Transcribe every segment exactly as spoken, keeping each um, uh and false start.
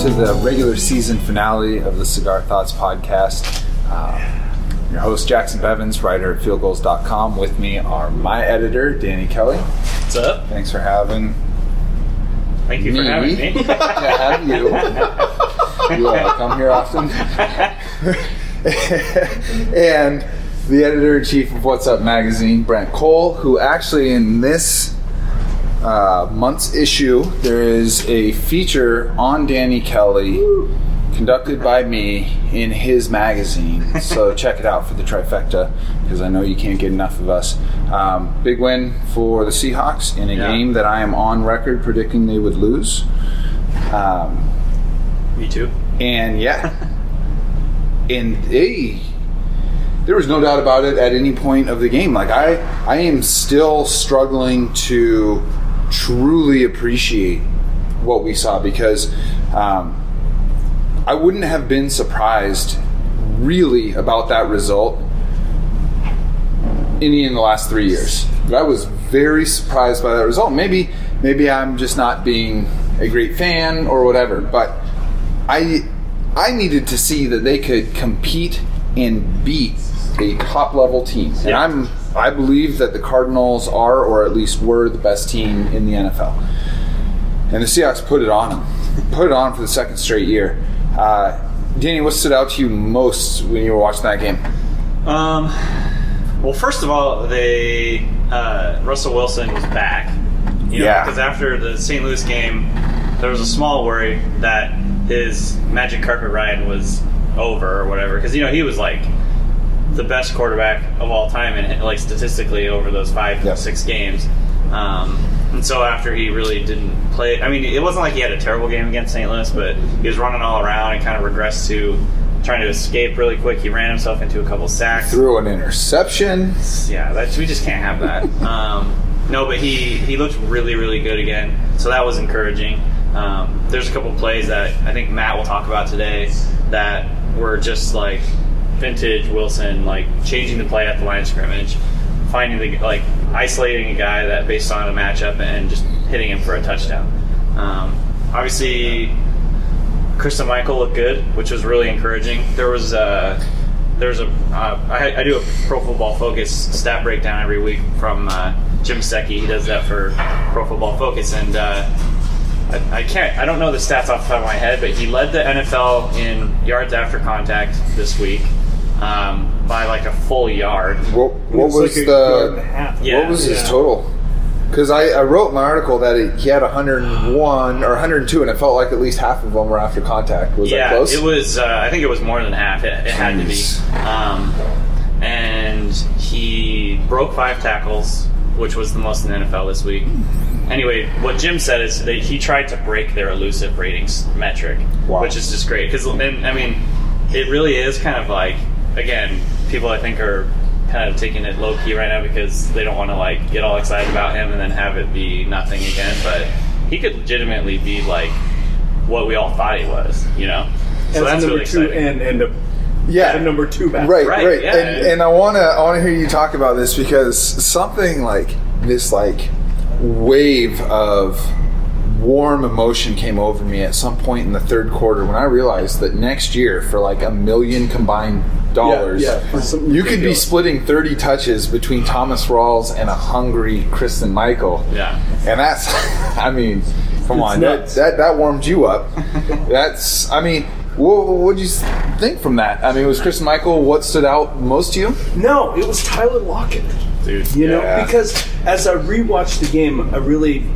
to the regular season finale of the Cigar Thoughts podcast. Um, your host, Jackson Bevins, writer at field goals dot com. With me are my editor, Danny Kelly. What's up? Thanks for having Thank you me. for having me. To have you. You uh, come here often. And the editor-in-chief of What's Up Magazine, Brent Cole, who actually in this Uh, month's issue, there is a feature on Danny Kelly conducted by me in his magazine. So check it out for the trifecta, because I know you can't get enough of us. Um, big win for the Seahawks in a yeah. game that I am on record predicting they would lose. Um, Me too. and yeah, and they, there was no doubt about it at any point of the game. Like I, I am still struggling to truly appreciate what we saw, because um, I wouldn't have been surprised really about that result any in the last three years. I was very surprised by that result. Maybe maybe I'm just not being a great fan or whatever, but I I needed to see that they could compete and beat a top level team. And yeah. I'm I believe that the Cardinals are, or at least were, the best team in the N F L. And the Seahawks put it on them. Put it on for the second straight year. Uh, Danny, what stood out to you most when you were watching that game? Um, well, first of all, they uh, Russell Wilson was back. You know, Yeah. Because after the Saint Louis game, there was a small worry that his magic carpet ride was over or whatever. Because, you know, he was like the best quarterback of all time, and like statistically over those five, yep. six games. Um, and so after he really didn't play, I mean, it wasn't like he had a terrible game against Saint Louis, but he was running all around and kind of regressed to trying to escape really quick. He ran himself into a couple sacks. Threw an interception. Yeah, that's, we just can't have that. um, no, but he, he looked really, really good again. So that was encouraging. Um, there's a couple plays that I think Matt will talk about today that were just like vintage Wilson, like changing the play at the line of scrimmage, finding the like isolating a guy that based on a matchup and just hitting him for a touchdown. Um, obviously, Christine Michael looked good, which was really encouraging. There was a there's a uh, I, I do a Pro Football Focus stat breakdown every week from uh, Jim Secchi. He does that for Pro Football Focus, and uh, I, I can't I don't know the stats off the top of my head, but he led the N F L in yards after contact this week. Um, by like a full yard. What, what was, was like the yeah, what was yeah. his total? Because I, I wrote in my article that it, he had one hundred one or one hundred two, and it felt like at least half of them were after contact. Was yeah, that close? it was. Uh, I think it was more than half. It, it had to be. Um, and he broke five tackles, which was the most in the N F L this week. Anyway, what Jim said is that he tried to break their elusive ratings metric, wow. which is just great. Because I mean, it really is kind of like. Again, people I think are kind of taking it low key right now because they don't want to like get all excited about him and then have it be nothing again. But he could legitimately be like what we all thought he was, you know. So As that's number really two exciting. and and a, yeah, a number two back. Right, right. right. Yeah, and yeah. and I wanna I wanna hear you talk about this, because something like this like wave of warm emotion came over me at some point in the third quarter when I realized that next year, for like a million combined dollars, yeah, yeah, you could be splitting thirty touches between Thomas Rawls and a hungry Christine Michael. Yeah. And that's, I mean, come It's on, that, nuts. that that warmed you up. That's, I mean, what what'd you think from that? I mean, was Christine Michael what stood out most to you? No, it was Tyler Lockett. Dude. You know, Yeah. because as I rewatched the game, I really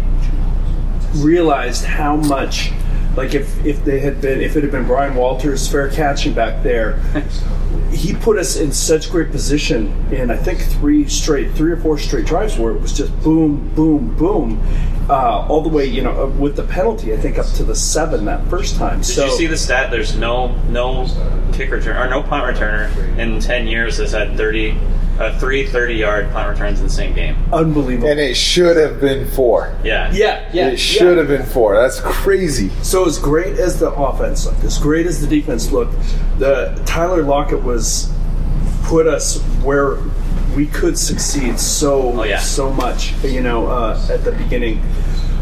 realized how much, like if, if they had been, if it had been Brian Walters fair catching back there, he put us in such great position in I think three straight, three or four straight drives where it was just boom, boom, boom, uh, all the way, you know, with the penalty, I think up to the seven that first time. Did so, you see the stat? There's no no kick return or no punt returner in ten years that's had thirty, uh, three thirty-yard punt returns in the same game. Unbelievable. And it should have been four. Yeah. Yeah, yeah. It should yeah. have been four. That's crazy. So as great as the offense looked, as great as the defense looked, the Tyler Lockett was put us where we could succeed so Oh, yeah. so much. You know, uh, at the beginning.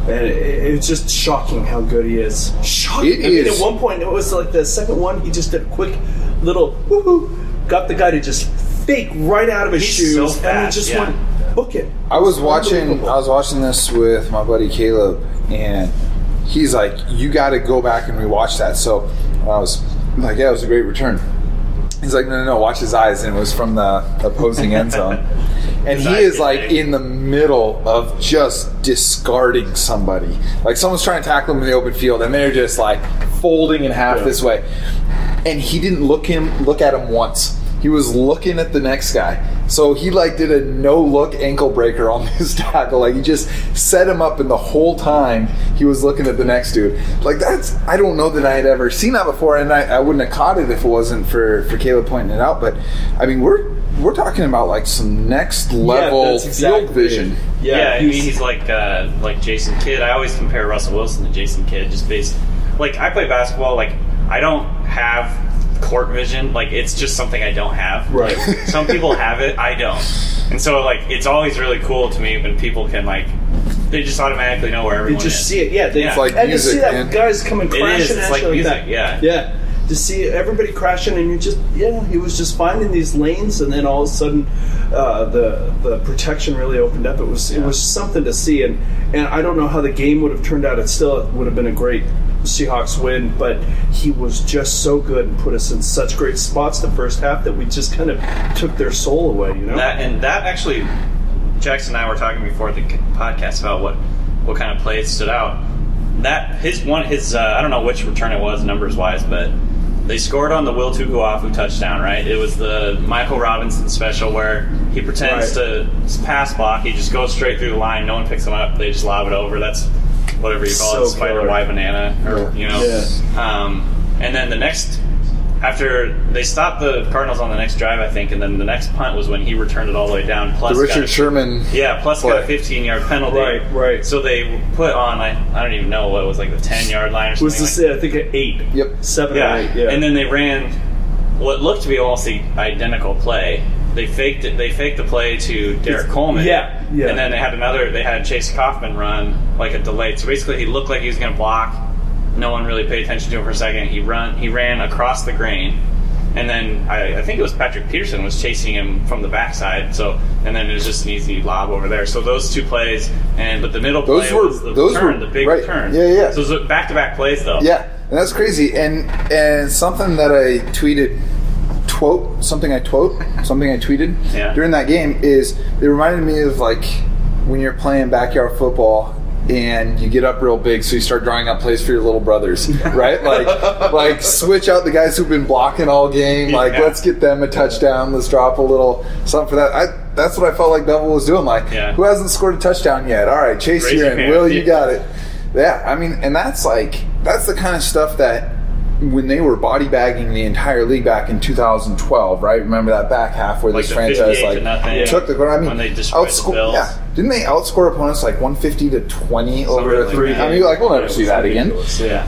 And it, it's just shocking how good he is. Shocking. It I mean, is. at one point, it was like the second one, he just did a quick little woohoo, got the guy to just fake right out of his He's shoes, so and he fast, just yeah. went book it. I was watching. Unbelievable. I was watching this with my buddy Caleb, and he's like, "You got to go back and rewatch that." So I was like, "Yeah, it was a great return." He's like, "No, no, no! Watch his eyes," and it was from the opposing end zone. And His he eyes is get like big. in the middle of just discarding somebody. Like someone's trying to tackle him in the open field, and they're just like folding in half Yeah. this way. And he didn't look him look at him once. He was looking at the next guy. So he like did a no-look ankle breaker on this tackle. Like he just set him up, and the whole time he was looking at the next dude. Like that's I don't know that I had ever seen that before, and I, I wouldn't have caught it if it wasn't for, for Caleb pointing it out. But I mean we're we're talking about like some next level Yeah, that's exactly field vision. it. Yeah, Yeah, I mean he's like uh, like Jason Kidd. I always compare Russell Wilson to Jason Kidd, just based. Like I play basketball. Like I don't have court vision. Like it's just something I don't have. Right. Like, some people have it. I don't. And so like it's always really cool to me when people can like they just automatically know where They everyone just is. see it, yeah. They, Yeah. It's like and music, to see that man. guys coming It crashing is. It's at like you music. that. Yeah. Yeah. To see everybody crashing, and you just, yeah, he was just finding these lanes, and then all of a sudden, uh, the the protection really opened up. It was it Yeah. was something to see, and and I don't know how the game would have turned out. It still would have been a great Seahawks win, but he was just so good and put us in such great spots the first half that we just kind of took their soul away, you know. That and that actually, Jackson and I were talking before the podcast about what what kind of plays stood out. That his one his uh, I don't know which return it was numbers wise, but they scored on the Will Tukuafu touchdown. Right, it was the Michael Robinson special where he pretends Right. to pass block. He just goes straight through the line. No one picks him up. They just lob it over. That's whatever you call So it, spider killer. Y banana, or you know. Yeah. Um, and then the next. After they stopped the Cardinals on the next drive, I think, and then the next punt was when he returned it all the way down. Plus The Richard got a- Sherman. yeah, plus play. got a fifteen-yard penalty. Right, right. So they put on, I, I don't even know what it was, like the ten-yard line or It something. was like this, I think, at eight, Yep. seven yeah. or eight, yeah. And then they ran what looked to be almost the identical play. They faked it. They faked the play to Derek Coleman. yeah, yeah. And then they had another. They had Chase Kaufman run like a delayed. So basically, he looked like he was going to block. No one really paid attention to him for a second. He run. He ran across the grain. And then I, I think it was Patrick Peterson was chasing him from the backside. So and then it was just an easy lob over there. So those two plays, and but the middle Those play were- was the those return, were- the big right. return. Yeah, yeah. So it was back to back plays though. Yeah, and that's crazy. And and something that I tweeted, quote something I quote something I tweeted Yeah. during that game is it reminded me of like when you're playing backyard football and you get up real big, so you start drawing up plays for your little brothers, right? Like, like switch out the guys who've been blocking all game. Like, Yeah. let's get them a touchdown. Let's drop a little something for that. I, that's what I felt like Bevel was doing. Like, Yeah. who hasn't scored a touchdown yet? All right, Chase, Raise you're your in. hand. Will, you Yeah. got it. Yeah, I mean, and that's like that's the kind of stuff that when they were body bagging the entire league back in two thousand twelve, right? Remember that back half where Like this the franchise fifty-eight like to nothing. took the. I mean, When they destroyed the outscore- Bills. Yeah, didn't they outscore opponents like one fifty to twenty over like three? that. I mean, like we'll never see that again. Yeah.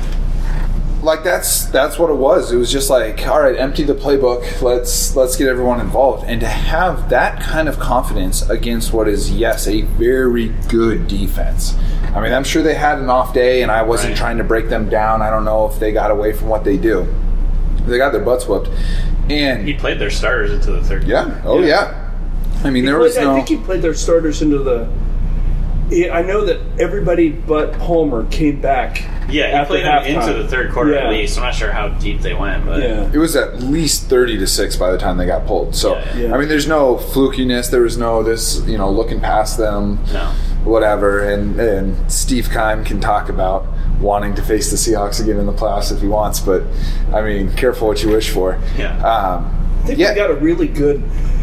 Like that's that's what it was. It was just like, all right, empty the playbook. Let's let's get everyone involved, and to have that kind of confidence against what is yes a very good defense. I mean, I'm sure they had an off day, and I wasn't Right. trying to break them down. I don't know if they got away from what they do. They got their butts whooped, and He played their starters into the third. yeah, oh yeah. I mean, He there played- was no. I think he played their starters into the. Yeah, I know that everybody but Palmer came back. Yeah, he after played them halftime. into the third quarter Yeah. at least. I'm not sure how deep they went, but Yeah. It was at least thirty to six by the time they got pulled. So Yeah. Yeah. I mean, there's no flukiness. There was no this, you know, looking past them. no. Whatever, and and Steve Keim can talk about wanting to face the Seahawks again in the playoffs if he wants, but I mean, careful what you wish for. Yeah. Um, I think yeah. we got a really good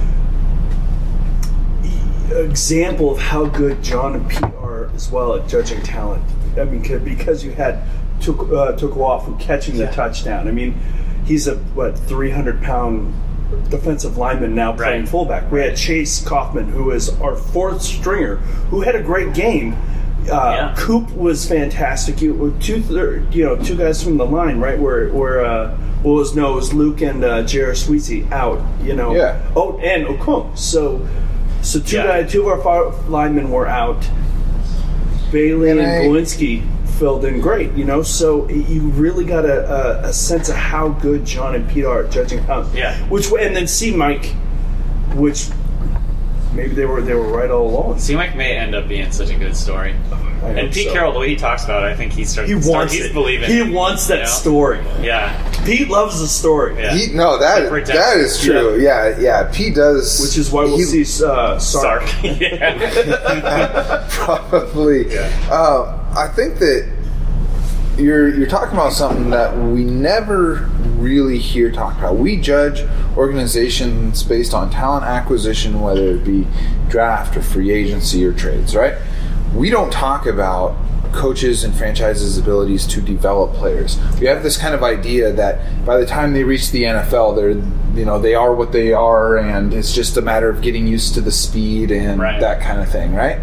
example of how good John and Pete are as well at judging talent. I mean, c- because you had took uh, took off from catching the Yeah. touchdown. I mean, he's a what three hundred pound defensive lineman now playing Right. fullback. We had Chase Kaufman, who is our fourth stringer, who had a great game. Uh, Yeah. Coop was fantastic. You two, thir- you know, two guys from the line, right? Where, where, uh, well, it was no, it was Luke and uh, Jared Sweezy out. You know, Yeah. Oh, and Okung. So, so two Yeah. guys, two of our far linemen were out. Bailey and, And I- Gawinski filled in great, you know. So you really got a, a, a sense of how good John and Pete are at judging talent. Yeah. Which way, and then see Mike, which maybe they were they were right all along. C-Mike may end up being such a good story. I And hope Pete so. Carroll, the way he talks about it, I think he starts. He start, wants he's it. believing. He it, wants that you know? story. Yeah. Pete loves the story, Yeah. He, no, that Like redemption. that is true. Yeah, yeah. Pete does, which is why we'll he- see uh, Sark. Sark. yeah. Probably. Yeah. Uh, I think that you're you're talking about something that we never really hear talked about. We judge organizations based on talent acquisition, whether it be draft or free agency or trades, right? We don't talk about coaches and franchises' abilities to develop players. We have this kind of idea that by the time they reach the N F L, they're you know they are what they are, and it's just a matter of getting used to the speed and Right. that kind of thing, right?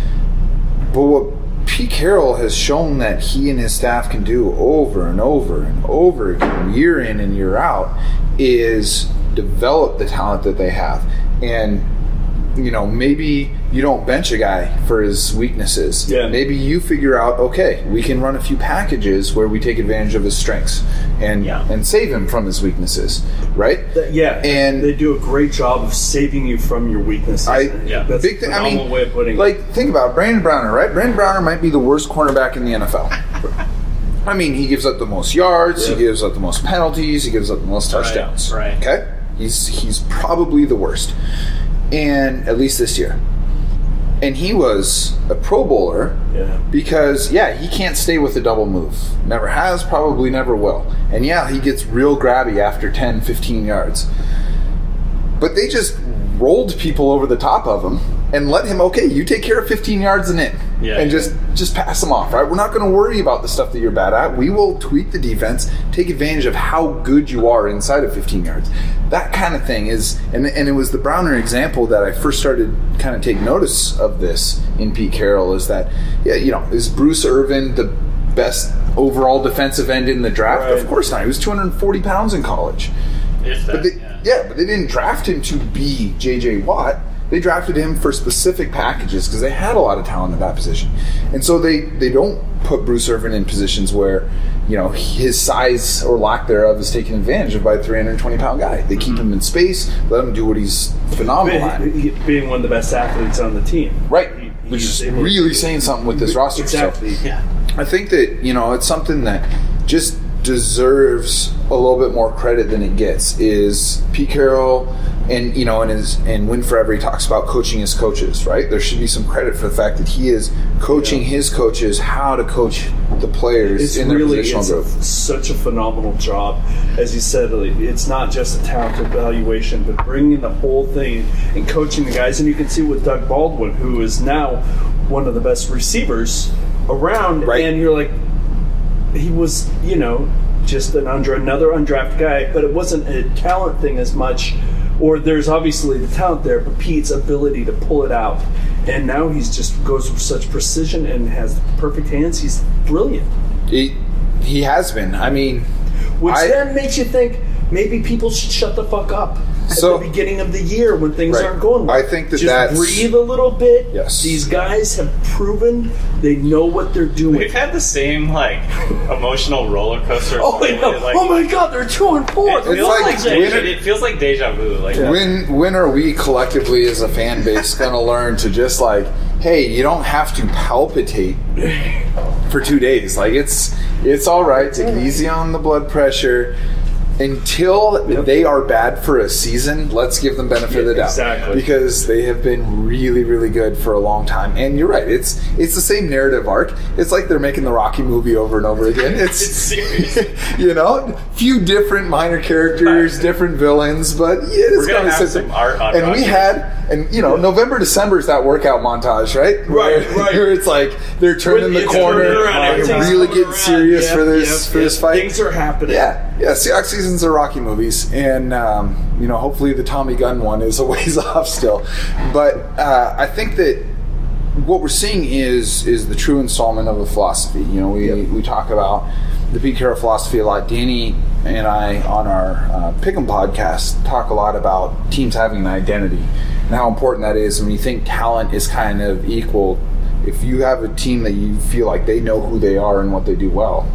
But what Pete Carroll has shown that he and his staff can do over and over and over again, year in and year out, is develop the talent that they have. And, you know, maybe you don't bench a guy for his weaknesses. Yeah. Maybe you figure out, okay, we can run a few packages where we take advantage of his strengths and Yeah. and save him from his weaknesses, right? That- yeah, And- they do a great job of saving you from your weaknesses. I- Yeah. That's Big a thing. I phenomenal mean, way of putting it. like think about it. Brandon Browner, right? Brandon Browner might be the worst cornerback in the N F L. I mean, he gives up the most yards, Yeah. he gives up the most penalties, he gives up the most Right, touchdowns. right. Okay, he's he's probably the worst, and at least this year. And he was a Pro Bowler yeah. because, yeah, he can't stay with a double move. Never has, probably never will. And yeah, he gets real grabby after ten, fifteen yards. But they just rolled people over the top of him and let him, okay, you take care of fifteen yards and in. Yeah. And just, just pass them off, right? We're not going to worry about the stuff that you're bad at. We will tweak the defense, take advantage of how good you are inside of fifteen yards. That kind of thing is, and, and it was the Browner example that I first started kind of take notice of this in Pete Carroll is that, yeah, you know, is Bruce Irvin the best overall defensive end in the draft? Right. Of course not. He was two hundred forty pounds in college. If that, But they, yeah. yeah, but they didn't draft him to be J J Watt. They drafted him for specific packages because they had a lot of talent at that position. And so they, they don't put Bruce Irvin in positions where, you know, his size or lack thereof is taken advantage of by a three hundred twenty pound guy. They keep him in space, let him do what he's phenomenal at. Be- Being one of the best athletes on the team. Right. He- Which he's is able to- really saying something with this roster. So Exactly. Yeah. I think that, you know, it's something that just deserves a little bit more credit than it gets is Pete Carroll and, you know, and his and Win Forever, he talks about coaching his coaches, right? There should be some credit for the fact that he is coaching Yeah. his coaches how to coach the players It's in their really positional it's a, growth. such a phenomenal job. As you said, like, it's not just a talent evaluation, but bringing the whole thing and coaching the guys. And you can see with Doug Baldwin, who is now one of the best receivers around. Right. And you're like, he was, you know, just an under another undrafted guy, but it wasn't a talent thing as much. Or there's obviously the talent there, but Pete's ability to pull it out. And now he's just goes with such precision and has perfect hands. He's brilliant. He, he has been. I mean, Which I- then makes you think maybe people should shut the fuck up So- at the beginning of the year when things Right. aren't going well. I think that Just that's- breathe a little bit. Yes. These guys have proven they know what they're doing. We've had the same like emotional roller coaster. Oh, I know. Like, oh my God, they're two and four. It feels like like, deja, winter- it feels like deja vu. Like When when are we collectively as a fan base going to learn to just like, hey, you don't have to palpitate for two days. Like it's it's all right. Take it easy on the blood pressure. Until Yep. they are bad for a season, let's give them benefit of the doubt. Exactly. Because they have been really, really good for a long time. And you're right, it's it's the same narrative arc. It's like they're making the Rocky movie over and over again. It's, It's serious. you know, few different minor characters, Right. different villains, but yeah, it's We're gonna gonna have sit some there. art on And we Rocky. had, and you know, November, December is that workout montage, right? Right, Where, right. Where it's like they're turning the It's corner, turning around, and everything's really coming getting around. serious Yep, for this yep, for yep. this fight. Things are happening. Yeah, yeah. Seahawks seasons are Rocky movies, and um, you know, hopefully the Tommy Gunn one is a ways off still. But uh, I think that what we're seeing is is the true installment of a philosophy. You know, we Yep. we talk about the Pete Carroll philosophy a lot. Danny and I on our uh, Pick'em podcast talk a lot about teams having an identity and how important that is. And we think talent is kind of equal if you have a team that you feel like they know who they are and what they do well,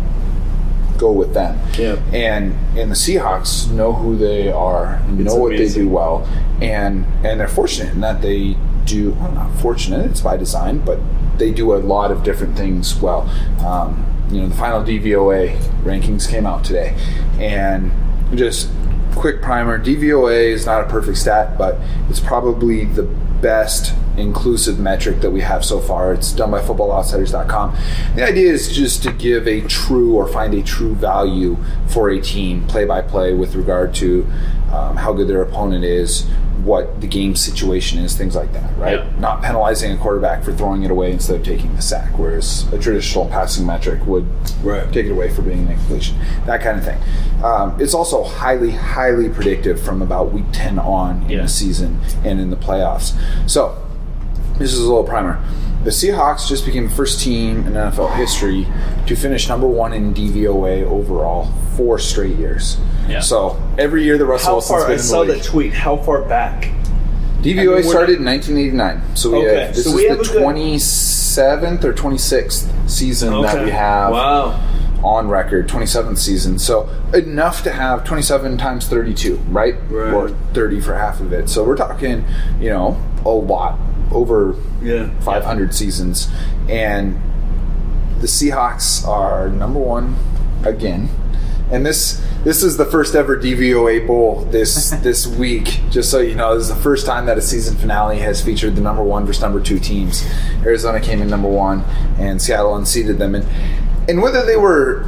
go with them. Yeah. And and the Seahawks know who they are and It's know what amazing. they do well, and and they're fortunate in that they do. Well, not fortunate; it's by design, but they do a lot of different things well. Um, you know, the final D V O A rankings came out today, and just quick primer: D V O A is not a perfect stat, but it's probably the best inclusive metric that we have so far. It's done by football outsiders dot com. The idea is just to give a true or find a true value for a team play by play with regard to um, how good their opponent is, what the game situation is, things like that, right? Yeah. Not penalizing a quarterback for throwing it away instead of taking the sack, whereas a traditional passing metric would Right. take it away for being an incompletion, that kind of thing. Um, it's also highly, highly predictive from about week ten on in Yeah. the season and in the playoffs. So, this is a little primer. The Seahawks just became the first team in N F L history to finish number one in D V O A overall four straight years. Yeah. So every year the Russell How Wilson's far? been I in the saw league. that tweet. How far back? D V O A I mean, we're started not- in nineteen eighty-nine. So we Okay, have, this so is we have the a good- twenty-seventh or twenty-sixth season that Okay. we have Wow. on record, twenty-seventh season. So enough to have twenty-seven times thirty-two, right? Right. Or thirty for half of it. So we're talking, you know, a lot, over Yeah. five hundred seasons. And the Seahawks are number one again. And this this is the first ever D V O A Bowl this this week. Just so you know, this is the first time that a season finale has featured the number one versus number two teams. Arizona came in number one, and Seattle unseated them. And and whether they were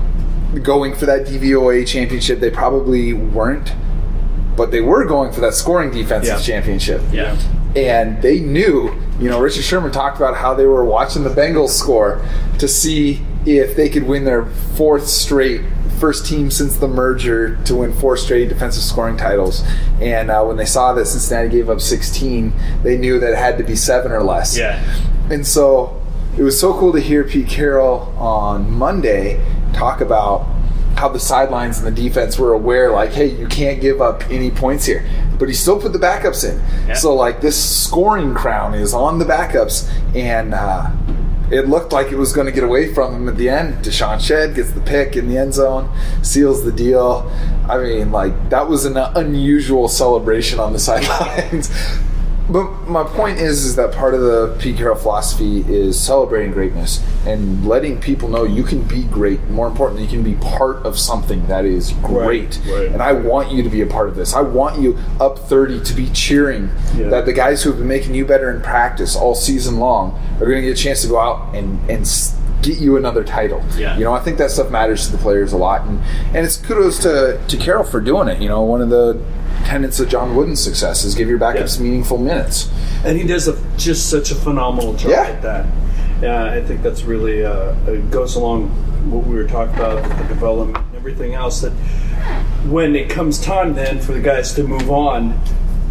going for that D V O A championship, they probably weren't. But they were going for that scoring defensive Yeah. championship. Yeah. And they knew, you know, Richard Sherman talked about how they were watching the Bengals score to see if they could win their fourth straight, first team since the merger to win four straight defensive scoring titles. And uh, when they saw that Cincinnati gave up sixteen, they knew that it had to be seven or less. Yeah. And so it was so cool to hear Pete Carroll on Monday talk about how the sidelines and the defense were aware, like, hey, you can't give up any points here. But he still put the backups in. Yeah. So, like, this scoring crown is on the backups. And uh, it looked like it was going to get away from him at the end. Deshaun Shedd gets the pick in the end zone, seals the deal. I mean, like, that was an unusual celebration on the sidelines. But my point is, is that part of the Pete Carroll philosophy is celebrating greatness and letting people know you can be great. More importantly, you can be part of something that is great. Right, right. And I want you to be a part of this. I want you up thirty to be cheering Yeah. that the guys who have been making you better in practice all season long are going to get a chance to go out and and s- get you another title. Yeah. You know, I think that stuff matters to the players a lot, and and it's kudos to to Carroll for doing it. You know, one of the tenets of John Wooden's success is give your backups Yeah. meaningful minutes. And he does a, just such a phenomenal job Yeah. at that. Yeah, I think that's really uh, it goes along what we were talking about with the development and everything else. That when it comes time then for the guys to move on,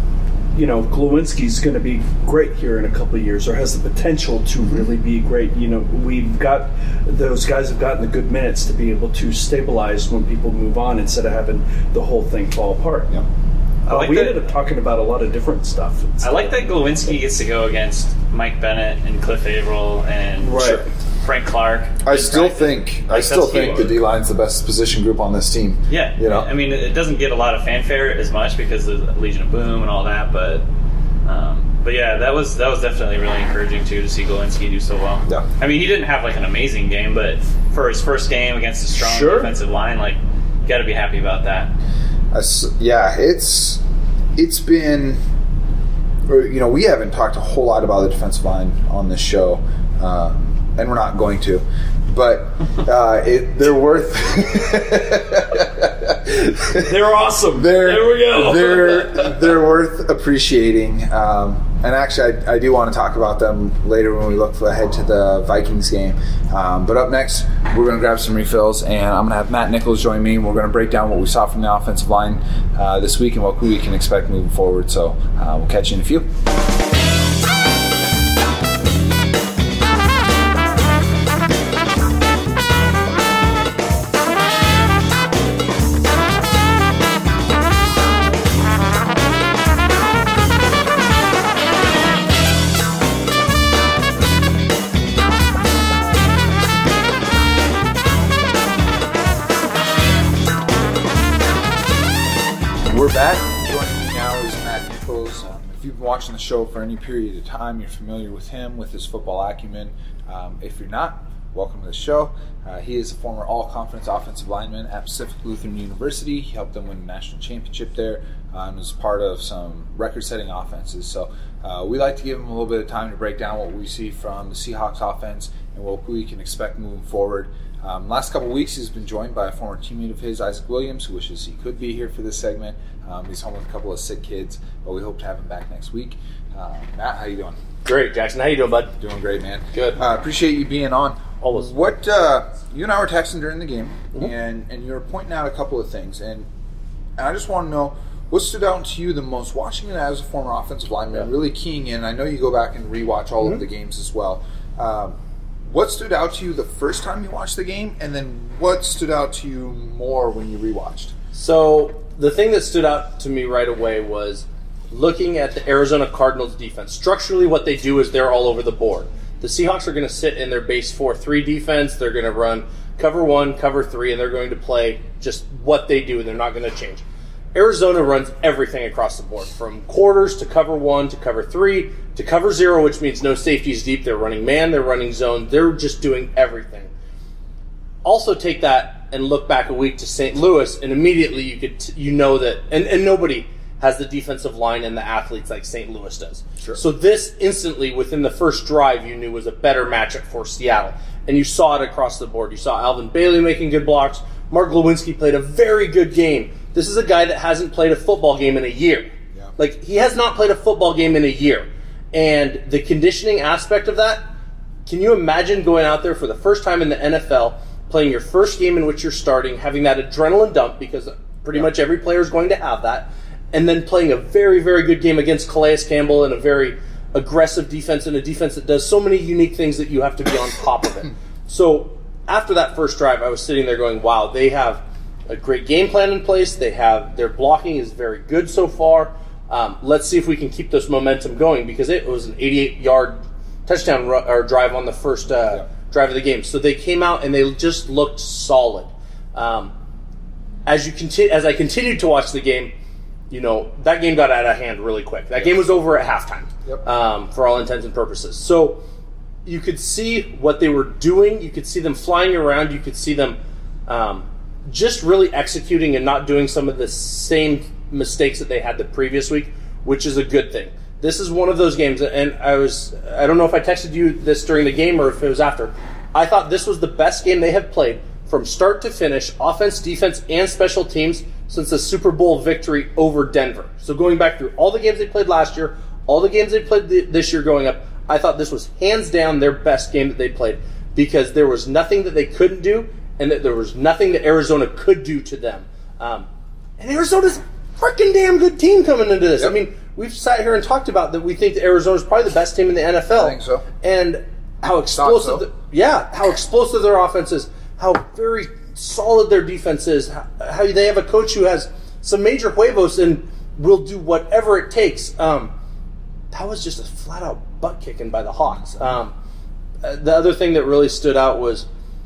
you know, Glowinski's going to be great here in a couple of years, or has the potential to really be great. You know, we've got those guys have gotten the good minutes to be able to stabilize when people move on instead of having the whole thing fall apart. Yeah. I Uh, like we that- ended up talking about a lot of different stuff. I like that Glowinski gets to go against Mike Bennett and Cliff Averill and Right. Frank Clark. I in still practice. think I Like, still that's think the huge. D line's the best position group on this team. Yeah, You know? I mean, it doesn't get a lot of fanfare as much because of the Legion of Boom and all that, but um, but yeah, that was that was definitely really encouraging too to see Glowinski do so well. Yeah. I mean, he didn't have like an amazing game, but for his first game against a strong Sure. defensive line, like, you got to be happy about that. I s- yeah, it's it's been, or, you know, we haven't talked a whole lot about the defensive line on this show, um, and we're not going to, but uh, it, they're worth. They're awesome. They're, there we go. They're they're worth appreciating. Um, and actually, I, I do want to talk about them later when we look ahead to the Vikings game. Um, but up next, we're going to grab some refills, and I'm going to have Matt Nichols join me. And we're going to break down what we saw from the offensive line uh, this week and what we can expect moving forward. So uh, we'll catch you in a few. we're back. Joining me now is Matt Nichols. Um, if you've been watching the show for any period of time, you're familiar with him, with his football acumen. Um, if you're not, welcome to the show. Uh, he is a former all-conference offensive lineman at Pacific Lutheran University. He helped them win a national championship there uh, and was part of some record-setting offenses. So uh, we like to give him a little bit of time to break down what we see from the Seahawks offense and what we can expect moving forward. Um, last couple of weeks, he's been joined by a former teammate of his, Isaac Williams, who wishes he could be here for this segment. Um, he's home with a couple of sick kids, but we hope to have him back next week. Uh, Matt, how you doing? Great, Jackson. How you doing, bud? Doing great, man. Good. Uh, appreciate you being on. Always. What uh, you and I were texting during the game, Mm-hmm. and, and you were pointing out a couple of things, and, and I just want to know what stood out to you the most watching it as a former offensive lineman, Yeah. really keying in. I know you go back and rewatch all Mm-hmm. of the games as well. Um, what stood out to you the first time you watched the game, and then what stood out to you more when you rewatched? So the thing that stood out to me right away was looking at the Arizona Cardinals defense. Structurally, what they do is they're all over the board. The Seahawks are going to sit in their base four three defense. They're going to run cover one, cover three, and they're going to play just what they do, and they're not going to change. Arizona runs everything across the board, from quarters to cover one to cover three to cover zero, which means no safeties deep. They're running man, they're running zone. They're just doing everything. Also take that and look back a week to Saint Louis, and immediately you could t- you know that, and, and nobody has the defensive line and the athletes like Saint Louis does. Sure. So this instantly, within the first drive, you knew was a better matchup for Seattle. And you saw it across the board. You saw Alvin Bailey making good blocks. Mark Lewinsky played a very good game. This is a guy that hasn't played a football game in a year. Yeah. Like, he has not played a football game in a year. And the conditioning aspect of that, can you imagine going out there for the first time in the N F L, playing your first game in which you're starting, having that adrenaline dump, because pretty Yeah. much every player is going to have that, and then playing a very, very good game against Calais Campbell and a very aggressive defense and a defense that does so many unique things that you have to be on top of it. So after that first drive, I was sitting there going, wow, they have a great game plan in place. They have their blocking is very good so far. Um, let's see if we can keep this momentum going, because it was an eighty-eight-yard touchdown ru- or drive on the first uh, Yeah. drive of the game. So they came out and they just looked solid. Um, as you continue, as I continued to watch the game, you know, that game got out of hand really quick. That game was over at halftime, Yep. um, for all intents and purposes. So you could see what they were doing. You could see them flying around. You could see them um, just really executing and not doing some of the same mistakes that they had the previous week, which is a good thing. This is one of those games, and I was, I don't know if I texted you this during the game or if it was after. I thought this was the best game they have played from start to finish, offense, defense, and special teams, since the Super Bowl victory over Denver. So going back through all the games they played last year, all the games they played th- this year going up, I thought this was hands down their best game that they played, because there was nothing that they couldn't do, and that there was nothing that Arizona could do to them. Um, and Arizona's a freaking damn good team coming into this. Yep. I mean, we've sat here and talked about that we think that Arizona's probably the best team in the N F L. I think so. And how explosive, so. the, yeah, how explosive their offense is, how very solid their defense is, how, how they have a coach who has some major huevos and will do whatever it takes. Um, that was just a flat-out butt kicking by the Hawks. Um, uh, the other thing that really stood out was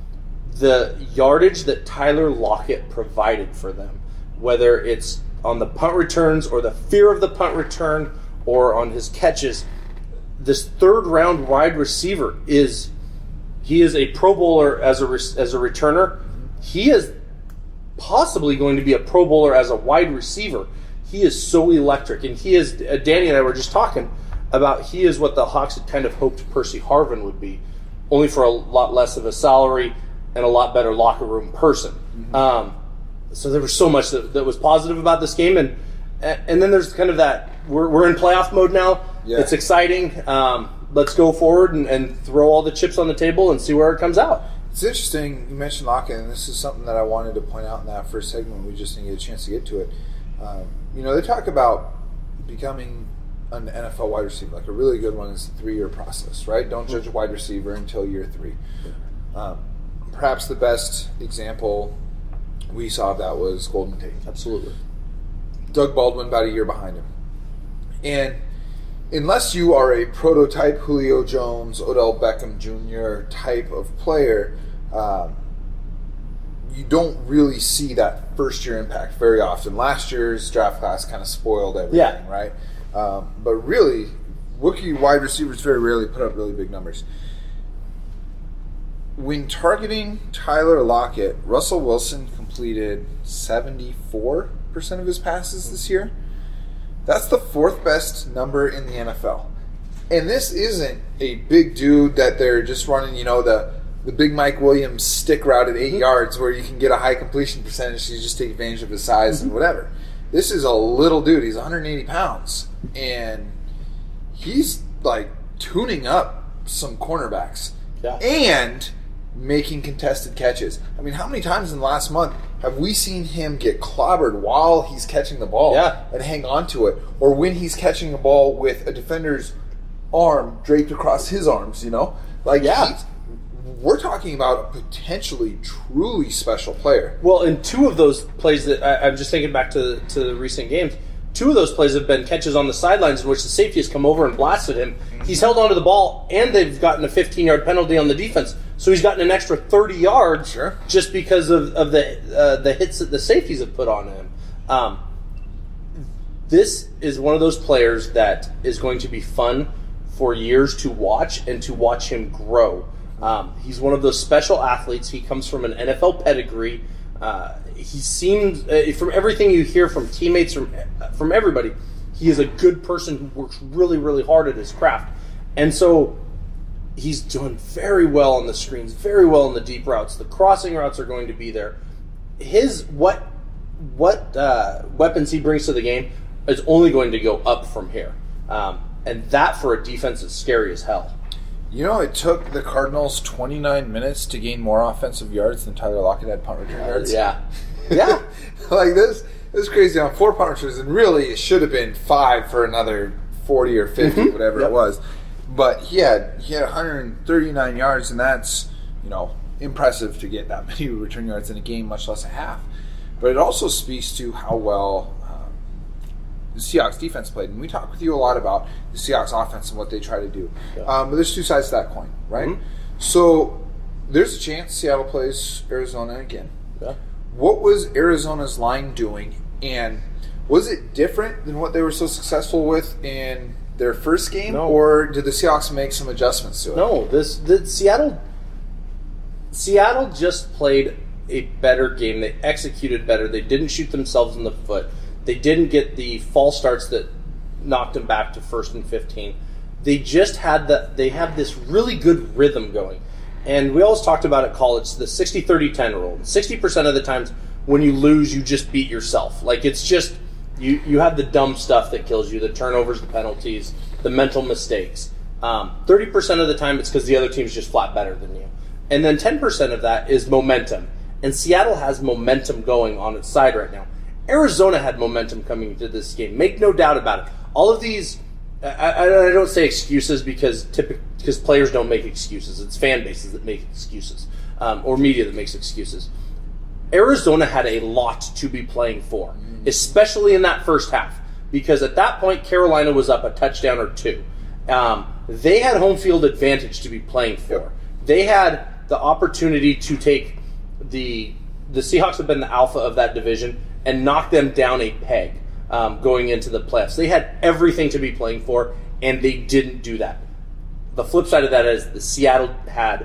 the yardage that Tyler Lockett provided for them, whether it's on the punt returns or the fear of the punt return or on his catches. This third-round wide receiver is he is a Pro Bowler as a as a returner. He is possibly going to be a Pro Bowler as a wide receiver. He is so electric, and he is. Uh, Danny and I were just talking about. He is what the Hawks had kind of hoped Percy Harvin would be, only for a lot less of a salary and a lot better locker room person. Mm-hmm. Um, so there was so much that, that was positive about this game, and and then there's kind of that we're we're in playoff mode now. Yeah. It's exciting. Um, let's go forward and, and throw all the chips on the table and see where it comes out. It's interesting you mentioned Lockett, and this is something that I wanted to point out in that first segment. We just didn't get a chance to get to it. Um, you know, they talk about becoming an N F L wide receiver. Like, a really good one is a three-year process, right? Don't judge a wide receiver until year three. Um, perhaps the best example we saw of that was Golden Tate. Absolutely. Doug Baldwin about a year behind him. And unless you are a prototype Julio Jones, Odell Beckham Junior type of player, um, you don't really see that first year impact very often. Last year's draft class kind of spoiled everything, Yeah. right? Um, but really, rookie wide receivers very rarely put up really big numbers. When targeting Tyler Lockett, Russell Wilson completed seventy-four percent of his passes this year. That's the fourth best number in the N F L. And this isn't a big dude that they're just running, you know, the the big Mike Williams stick route at eight yards where you can get a high completion percentage so you just take advantage of his size and whatever. This is a little dude. He's one hundred eighty pounds. And he's, like, tuning up some cornerbacks. Yeah. And making contested catches. I mean, how many times in the last month have we seen him get clobbered while he's catching the ball Yeah. and hang on to it? Or when he's catching a ball with a defender's arm draped across his arms, you know? Like, Yeah. he's, we're talking about a potentially truly special player. Well, in two of those plays that I, I'm just thinking back to to the recent games, two of those plays have been catches on the sidelines in which the safety has come over and blasted him. He's held onto the ball, and they've gotten a fifteen-yard penalty on the defense. So he's gotten an extra thirty yards Sure. just because of, of the uh, the hits that the safeties have put on him. Um, this is one of those players that is going to be fun for years to watch and to watch him grow. Um, he's one of those special athletes. He comes from an N F L pedigree. Uh, he seems, uh, from everything you hear from teammates, from from everybody, he is a good person who works really, really hard at his craft. And so he's doing very well on the screens, very well in the deep routes. The crossing routes are going to be there. His what what uh, weapons he brings to the game is only going to go up from here. Um, and that for a defense is scary as hell. You know, it took the Cardinals twenty-nine minutes to gain more offensive yards than Tyler Lockett had punt return yards. Yeah. Yeah. Like this, this is crazy on four punt returns, and really it should have been five for another forty or fifty, Mm-hmm. whatever Yep. it was. But he had he had one hundred thirty-nine yards, and that's, you know, impressive to get that many return yards in a game, much less a half. But it also speaks to how well um, the Seahawks defense played. And we talk with you a lot about the Seahawks offense and what they try to do. Yeah. Um, but there's two sides to that coin, right? Mhm. So there's a chance Seattle plays Arizona again. Yeah. What was Arizona's line doing, and was it different than what they were so successful with in their first game, No. or did the Seahawks make some adjustments to it? No, this the Seattle Seattle just played a better game. They executed better. They didn't shoot themselves in the foot. They didn't get the false starts that knocked them back to first and fifteen. They just had the they have this really good rhythm going. And we always talked about at college the sixty thirty ten rule. sixty percent of the times when you lose, you just beat yourself. Like, it's just you you have the dumb stuff that kills you, the turnovers, the penalties, the mental mistakes. Um, thirty percent of the time it's because the other team's just flat better than you. And then ten percent of that is momentum. And Seattle has momentum going on its side right now. Arizona had momentum coming into this game. Make no doubt about it. All of these, I, I, I don't say excuses because typic, because players don't make excuses. It's fan bases that make excuses, um, or media that makes excuses. Arizona had a lot to be playing for, especially in that first half, because at that point Carolina was up a touchdown or two. Um, they had home field advantage to be playing for. Yep. They had the opportunity to take the the Seahawks have been the alpha of that division and knock them down a peg um, going into the playoffs. They had everything to be playing for, and they didn't do that. The flip side of that is the Seattle had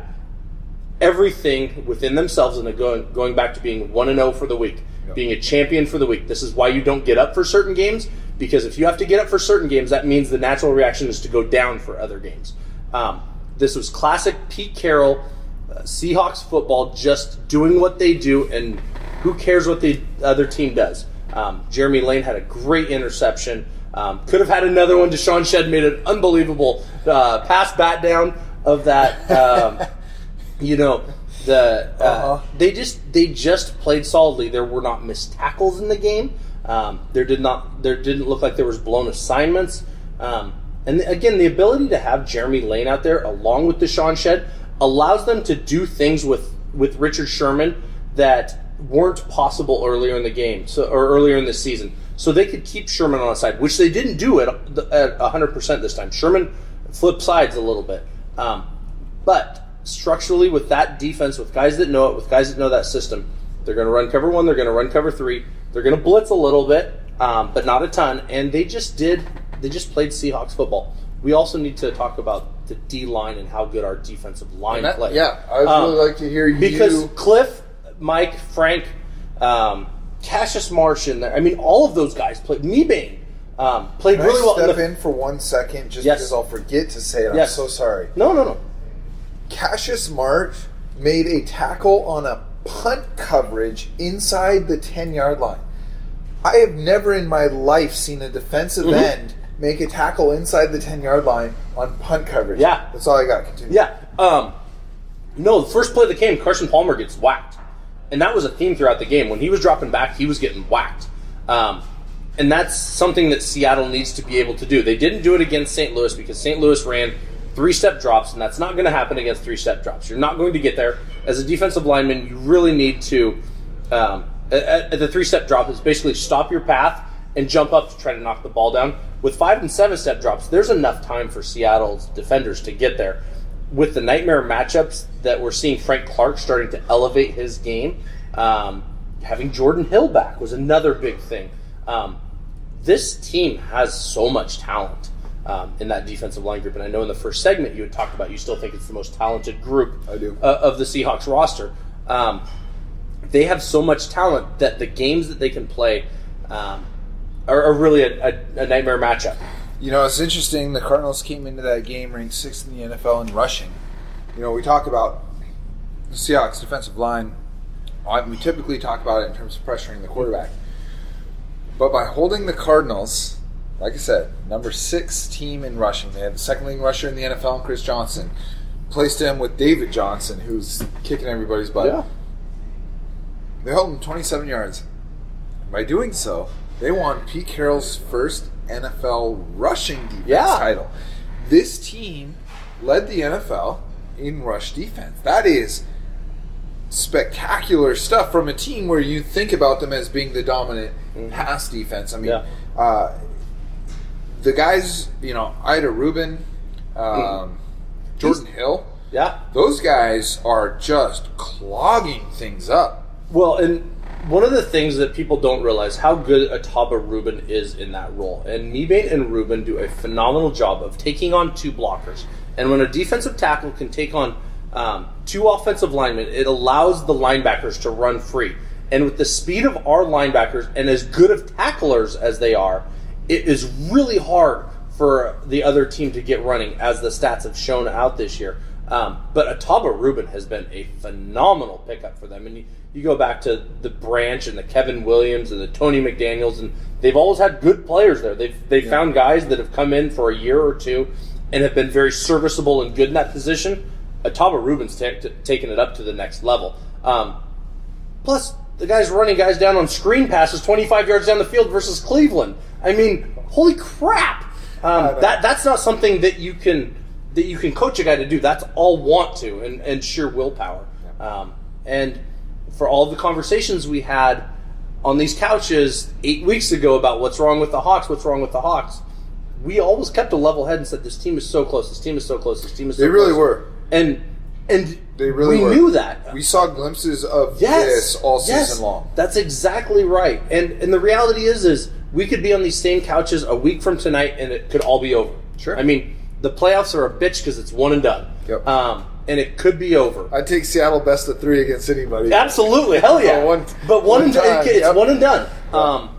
everything within themselves, and going going back to being one and zero for the week, Yep. being a champion for the week. This is why you don't get up for certain games, because if you have to get up for certain games, that means the natural reaction is to go down for other games. Um, this was classic Pete Carroll, uh, Seahawks football, just doing what they do, and who cares what the other team does. Um, Jeremy Lane had a great interception. Um, could have had another one. Deshaun Shedd made an unbelievable uh, pass bat down of that. Um, you know, the uh, Uh-huh. they just they just played solidly. There were not missed tackles in the game. Um, there did not there didn't look like there was blown assignments. Um, and again, the ability to have Jeremy Lane out there along with Deshaun Shedd allows them to do things with, with Richard Sherman that weren't possible earlier in the game, so or earlier in the season. So they could keep Sherman on the side, which they didn't do at at one hundred percent this time. Sherman flipped sides a little bit. Um, but structurally, with that defense, with guys that know it, with guys that know that system, They're going to run cover one. They're going to run cover three. They're going to blitz a little bit, um, but not a ton. And they just did. They just played Seahawks football. We also need to talk about the D line and how good our defensive line that, played. Yeah, I would um, really like to hear you. Because Cliff, Mike, Frank, um, Cassius Marsh, and I mean, all of those guys played. Mebane um, played Can really I well. step in, the, in for one second just Yes. because I'll forget to say it. Yes. I'm so sorry. No, no, no. Cassius Marsh made a tackle on a punt coverage inside the ten-yard line. I have never in my life seen a defensive Mm-hmm. end make a tackle inside the ten-yard line on punt coverage. Yeah. That's all I got. Continue. Yeah. Um, no, the first play of the game, Carson Palmer gets whacked. And that was a theme throughout the game. When he was dropping back, he was getting whacked. Um, and that's something that Seattle needs to be able to do. They didn't do it against Saint Louis because Saint Louis ran three-step drops, and that's not going to happen against three-step drops. You're not going to get there. As a defensive lineman, you really need to, um, at, at the three-step drop is basically stop your path and jump up to try to knock the ball down. With five and seven-step drops, there's enough time for Seattle's defenders to get there. With the nightmare matchups that we're seeing Frank Clark starting to elevate his game, um, having Jordan Hill back was another big thing. Um, this team has so much talent um, in that defensive line group. And I know in the first segment you had talked about you still think it's the most talented group I do. Uh, of the Seahawks roster. Um, they have so much talent that the games that they can play um, are, are really a, a, a nightmare matchup. You know, it's interesting. The Cardinals came into that game ranked sixth in the N F L in rushing. You know, we talk about the Seahawks defensive line. We typically talk about it in terms of pressuring the quarterback. But by holding the Cardinals, like I said, number six team in rushing. They had the second leading rusher in the N F L, Chris Johnson. Placed him with David Johnson, who's kicking everybody's butt. Yeah. They held him twenty-seven yards. By doing so, they won Pete Carroll's first N F L rushing defense Yeah. title. This team led the N F L in rush defense. That is spectacular stuff from a team where you think about them as being the dominant Mm-hmm. pass defense. I mean, Yeah. uh, the guys, you know, Ida Rubin, um, Mm. Jordan Hill, Yeah. those guys are just clogging things up. Well, and one of the things that people don't realize how good Ataba Rubin is in that role. And Mebane and Rubin do a phenomenal job of taking on two blockers. And when a defensive tackle can take on um, two offensive linemen, it allows the linebackers to run free. And with the speed of our linebackers and as good of tacklers as they are, it is really hard for the other team to get running, as the stats have shown out this year. Um, but Ataba Rubin has been a phenomenal pickup for them. And you, you go back to the Branch and the Kevin Williams and the Tony McDaniels, and they've always had good players there. They've they've Yeah. found guys that have come in for a year or two and have been very serviceable and good in that position. Ataba Rubin's ta- t- taken it up to the next level. Um, plus, the guy's running guys down on screen passes twenty-five yards down the field versus Cleveland. I mean, holy crap! Um, that that's not something that you can that you can coach a guy to do. That's all want to and, and sheer willpower. Um, and for all the conversations we had on these couches eight weeks ago about what's wrong with the Hawks, what's wrong with the Hawks, we always kept a level head and said, this team is so close, this team is so close, this team is so They really close. were. And and They really we were. knew that. We saw glimpses of Yes, this all yes, season long. That's exactly right. And and the reality is, is we could be on these same couches a week from tonight, and it could all be over. Sure. I mean, the playoffs are a bitch because it's one and done. Yep. Um, and it could be over. I'd take Seattle best of three against anybody. Absolutely, hell yeah. Oh, one- but one, one and time, it's yep. one and done. Um,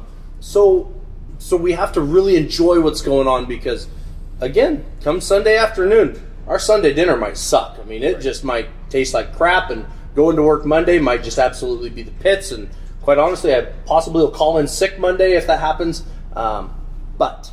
so so we have to really enjoy what's going on because, again, come Sunday afternoon, our Sunday dinner might suck. I mean, it just might taste like crap, and going to work Monday might just absolutely be the pits. And quite honestly, I possibly will call in sick Monday if that happens. Um, but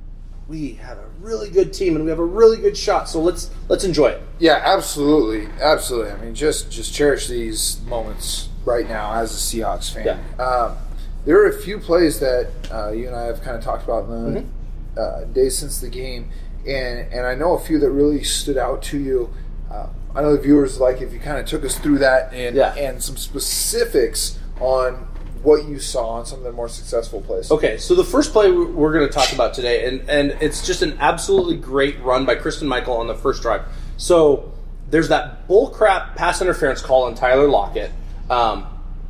we have a really good team, and we have a really good shot. So let's let's enjoy it. Yeah, absolutely, absolutely. I mean, just just cherish these moments right now as a Seahawks fan. Yeah. Um, there are a few plays that uh, you and I have kind of talked about in the Mhm. uh, days since the game, and and I know a few that really stood out to you. Uh, I know the viewers like if you kind of took us through that and Yeah. and some specifics on what you saw on some of the more successful plays. Okay, so the first play we're going to talk about today, and, and it's just an absolutely great run by Kristen Michael on the first drive. So there's that bullcrap pass interference call on Tyler Lockett, um,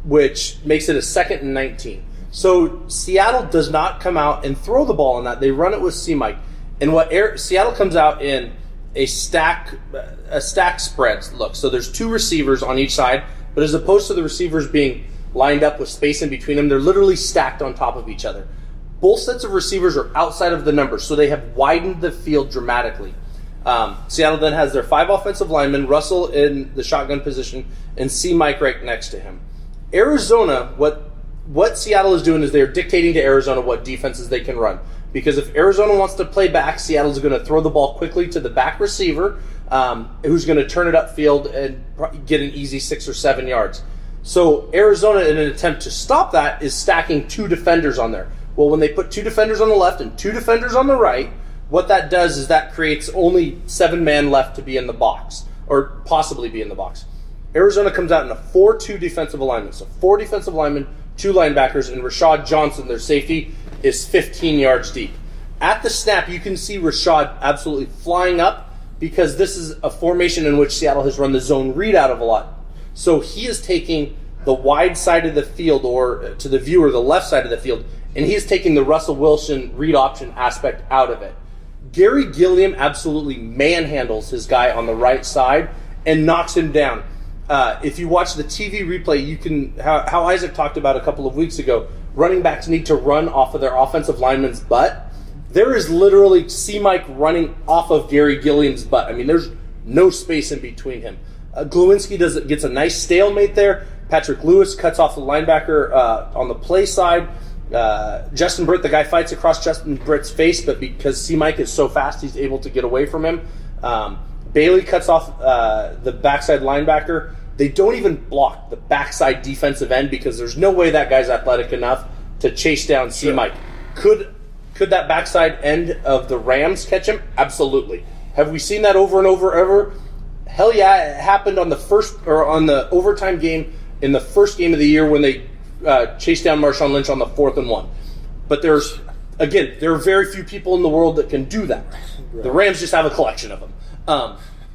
which makes it a second and nineteen. So Seattle does not come out and throw the ball on that. They run it with C-Mike. And what Air, Seattle comes out in a stack a stack spreads look. So there's two receivers on each side, but as opposed to the receivers being lined up with space in between them, they're literally stacked on top of each other. Both sets of receivers are outside of the numbers, so they have widened the field dramatically. Um, Seattle then has their five offensive linemen, Russell in the shotgun position, and C-Mike right next to him. Arizona, what what Seattle is doing is they're dictating to Arizona what defenses they can run. Because if Arizona wants to play back, Seattle's going to throw the ball quickly to the back receiver, um, who's going to turn it upfield and get an easy six or seven yards. So Arizona, in an attempt to stop that, is stacking two defenders on there. Well, when they put two defenders on the left and two defenders on the right, what that does is that creates only seven man left to be in the box, or possibly be in the box. Arizona comes out in a four two defensive alignment. So four defensive linemen, two linebackers, and Rashad Johnson, their safety, is fifteen yards deep. At the snap, you can see Rashad absolutely flying up because this is a formation in which Seattle has run the zone read out of a lot. So he is taking the wide side of the field, or to the viewer, the left side of the field, and he is taking the Russell Wilson read option aspect out of it. Gary Gilliam absolutely manhandles his guy on the right side and knocks him down. Uh, if you watch the T V replay, you can how, how Isaac talked about a couple of weeks ago, running backs need to run off of their offensive lineman's butt. There is literally C-Mike running off of Gary Gilliam's butt. I mean, there's no space in between him. Uh, Glowinski does gets a nice stalemate there. Patrick Lewis cuts off the linebacker uh, on the play side. Uh, Justin Britt, the guy fights across Justin Britt's face, but because C-Mike is so fast, he's able to get away from him. Um, Bailey cuts off uh, the backside linebacker. They don't even block the backside defensive end because there's no way that guy's athletic enough to chase down C-Mike. Sure. Could could that backside end of the Rams catch him? Absolutely. Have we seen that over and over ever? Hell yeah, it happened on the first or on the overtime game in the first game of the year when they uh, chased down Marshawn Lynch on the fourth and one. But there's again, there are very few people in the world that can do that. Right. The Rams just have a collection of them. Um,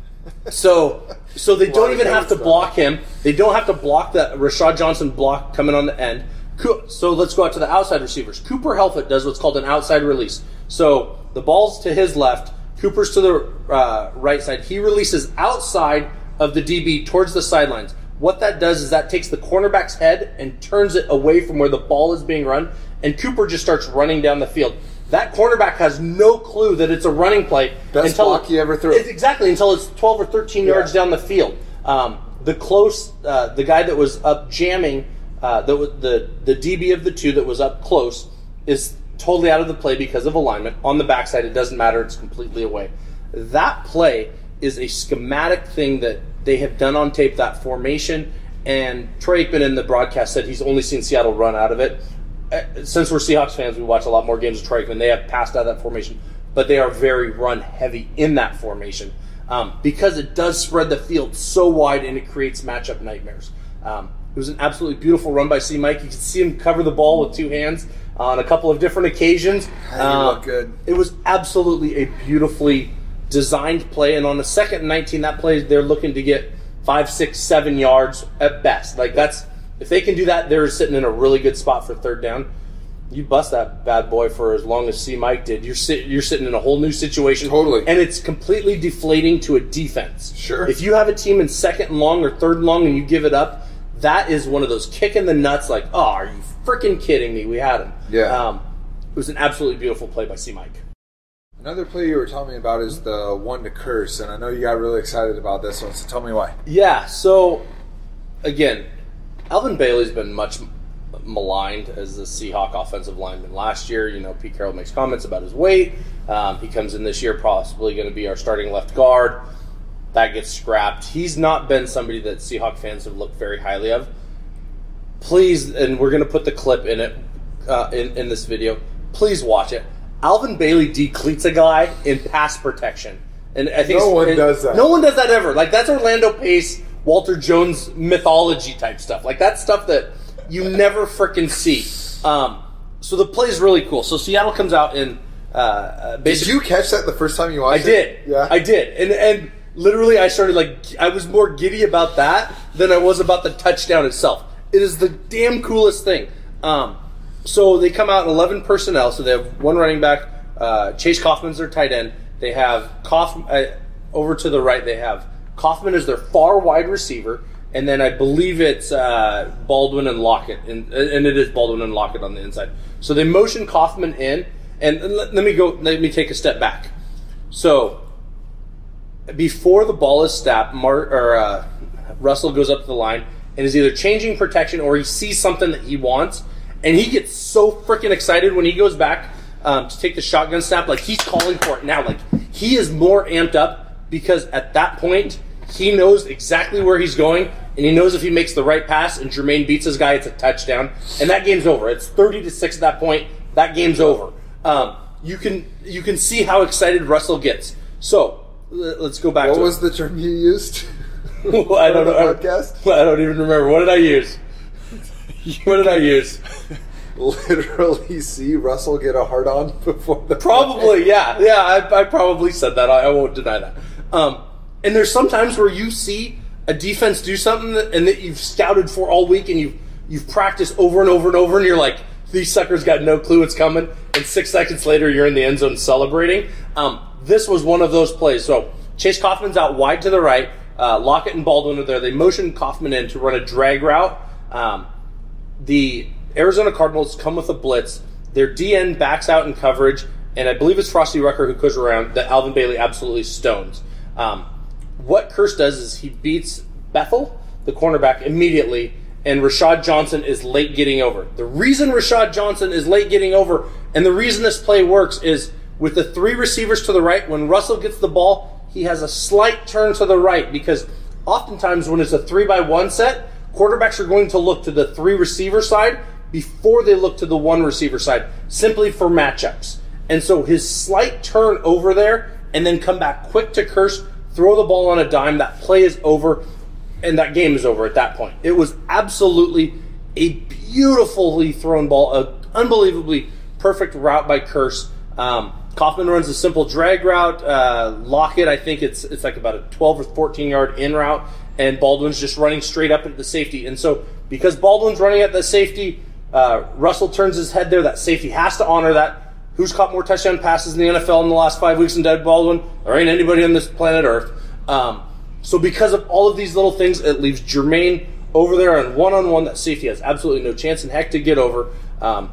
so so they don't even have to block him. They don't have to block that Rashad Johnson block coming on the end. So let's go out to the outside receivers. Cooper Helfet does what's called an outside release. So the ball's to his left, Cooper's to the uh, right side. He releases outside of the D B towards the sidelines. What that does is that takes the cornerback's head and turns it away from where the ball is being run, and Cooper just starts running down the field. That cornerback has no clue that it's a running play. Best until block he ever threw. It's exactly, until it's twelve or thirteen yeah. yards down the field. Um, the close, uh, the guy that was up jamming, uh, the, the the D B of the two that was up close is totally out of the play because of alignment. On the backside, it doesn't matter. It's completely away. That play is a schematic thing that they have done on tape, that formation, and Troy Aikman in the broadcast said he's only seen Seattle run out of it. Since we're Seahawks fans, we watch a lot more games of Troy Aikman. They have passed out of that formation, but they are very run-heavy in that formation um, because it does spread the field so wide and it creates matchup nightmares. Um, it was an absolutely beautiful run by C-Mike. You could see him cover the ball with two hands on a couple of different occasions. How do you look good? It was absolutely a beautifully designed play, and on the second and nineteen, that play, they're looking to get five, six, seven yards at best. Like that's if they can do that, they're sitting in a really good spot for third down. You bust that bad boy for as long as C-Mike did. You're sit, you're sitting in a whole new situation. Totally. And it's completely deflating to a defense. Sure. If you have a team in second and long or third and long and you give it up, that is one of those kick in the nuts like, oh, are you freaking kidding me? We had him. Yeah. Um, it was an absolutely beautiful play by C-Mike. Another play you were telling me about is the one to curse, and I know you got really excited about this one, so tell me why. Yeah, so, again, Alvin Bailey's been much maligned as the Seahawk offensive lineman. Last year, you know, Pete Carroll makes comments about his weight. Um, he comes in this year possibly going to be our starting left guard. That gets scrapped. He's not been somebody that Seahawk fans have looked very highly of. Please, and we're going to put the clip in it, uh, in, in this video, please watch it. Alvin Bailey decleats a guy in pass protection. And I think no one and does that. No one does that ever. Like, that's Orlando Pace, Walter Jones mythology type stuff. Like, that's stuff that you never frickin' see. Um, so the play is really cool. So Seattle comes out and uh, basically... Did you catch that the first time you watched I it? I did. Yeah. I did. And and literally I started, like, I was more giddy about that than I was about the touchdown itself. It is the damn coolest thing. Um, so they come out in eleven personnel. So they have one running back. Uh, Chase Kaufman's their tight end. They have Kaufman uh, over to the right. They have Kaufman as their far wide receiver, and then I believe it's uh, Baldwin and Lockett, and, and it is Baldwin and Lockett on the inside. So they motion Kaufman in, and let, let me go. Let me take a step back. So before the ball is snapped, Mar- or uh, Russell goes up to the line and is either changing protection or he sees something that he wants, and he gets so freaking excited when he goes back um, to take the shotgun snap, like he's calling for it now. Like he is more amped up because at that point he knows exactly where he's going, and he knows if he makes the right pass and Jermaine beats his guy, it's a touchdown, and that game's over. It's thirty to six at that point. That game's over. Um, you can you can see how excited Russell gets. So let's go back. What to was it. the term you used? Well, I don't know. Podcast? I don't even remember. What did I use? What did I use? Literally see Russell get a hard on before the Probably, yeah. Yeah, I, I probably said that. I, I won't deny that. Um, and there's sometimes where you see a defense do something that, and that you've scouted for all week and you've, you've practiced over and over and over, and you're like, these suckers got no clue it's coming, and six seconds later you're in the end zone celebrating. Um, this was one of those plays. So Chase Kaufman's out wide to the right. Uh, Lockett and Baldwin are there. They motion Kaufman in to run a drag route. Um, the Arizona Cardinals come with a blitz. Their D N backs out in coverage, and I believe it's Frosty Rucker who goes around that Alvin Bailey absolutely stones. Um, what Kearse does is he beats Bethel, the cornerback, immediately, and Rashad Johnson is late getting over. The reason Rashad Johnson is late getting over, and the reason this play works, is with the three receivers to the right, when Russell gets the ball, he has a slight turn to the right, because oftentimes when it's a three by one set, quarterbacks are going to look to the three receiver side before they look to the one receiver side, simply for matchups. And so his slight turn over there and then come back quick to Kearse, throw the ball on a dime, that play is over, and that game is over at that point. It was absolutely a beautifully thrown ball, an unbelievably perfect route by Kearse. Um, Kaufman runs a simple drag route. Uh, Lockett, I think it's it's like about a twelve or fourteen yard in route, and Baldwin's just running straight up at the safety. And so because Baldwin's running at the safety, uh, Russell turns his head there. That safety has to honor that. Who's caught more touchdown passes in the N F L in the last five weeks than Doug Baldwin? There ain't anybody on this planet Earth. Um, so because of all of these little things, it leaves Jermaine over there on one-on-one. That safety has absolutely no chance in heck to get over. Um,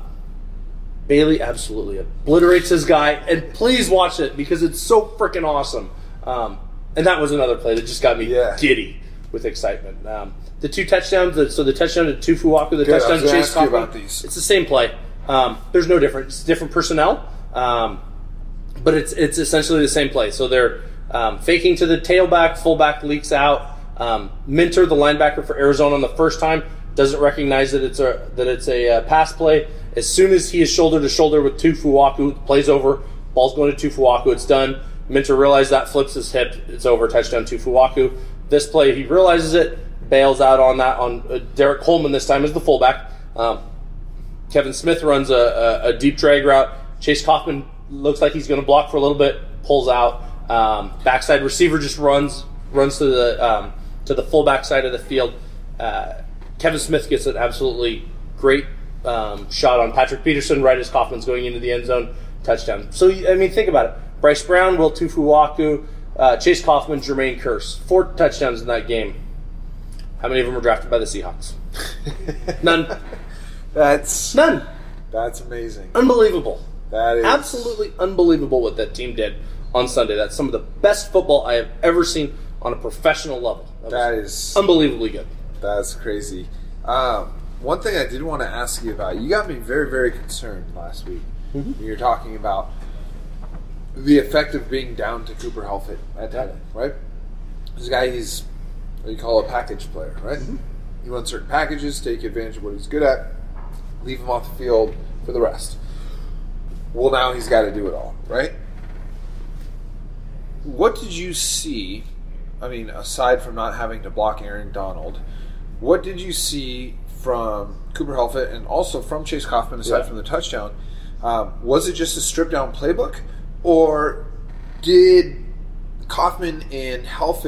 Bailey absolutely obliterates his guy, and please watch it because it's so freaking awesome. Um, and that was another play that just got me yeah. giddy with excitement. Um, the two touchdowns, the, so the touchdown to Tufuaku, the Good, touchdown to Chase Kaufman, about these. It's the same play. Um, there's no difference. It's different personnel, um, but it's it's essentially the same play. So they're um, faking to the tailback, fullback leaks out. Um, Minter, the linebacker for Arizona, on the first time doesn't recognize that it's a that it's a uh, pass play. As soon as he is shoulder to shoulder with Tufuaku, the play's over. Ball's going to Tufuaku. It's done. Minter realizes that, flips his hip. It's over. Touchdown Tufuaku. This play, he realizes it, bails out on that on uh, Derek Coleman this time as the fullback. Um, Kevin Smith runs a, a, a deep drag route. Chase Kaufman looks like he's going to block for a little bit, pulls out. Um, backside receiver just runs runs to the um, to the fullback side of the field. Uh, Kevin Smith gets an absolutely great um, shot on Patrick Peterson right as Kaufman's going into the end zone. Touchdown. So, I mean, think about it. Bryce Brown, Will Tufuaku, uh, Chase Kaufman, Jermaine Kearse. Four touchdowns in that game. How many of them were drafted by the Seahawks? None. That's None. That's amazing. Unbelievable. That is Absolutely unbelievable what that team did on Sunday. That's some of the best football I have ever seen on a professional level. That, that is unbelievably good. That's crazy. Um, one thing I did want to ask you about, you got me very, very concerned last week. Mm-hmm. When you're talking about the effect of being down to Cooper Helfrich at tight end, right? This guy, he's what you call a package player, right? Mm-hmm. He runs certain packages, take advantage of what he's good at, leave him off the field for the rest. Well, now he's got to do it all, right? What did you see, I mean, aside from not having to block Aaron Donald, what did you see from Cooper Helfrich and also from Chase Kaufman, aside yeah. from the touchdown? Um, was it just a stripped-down playbook, or did Kaufman and Helfrich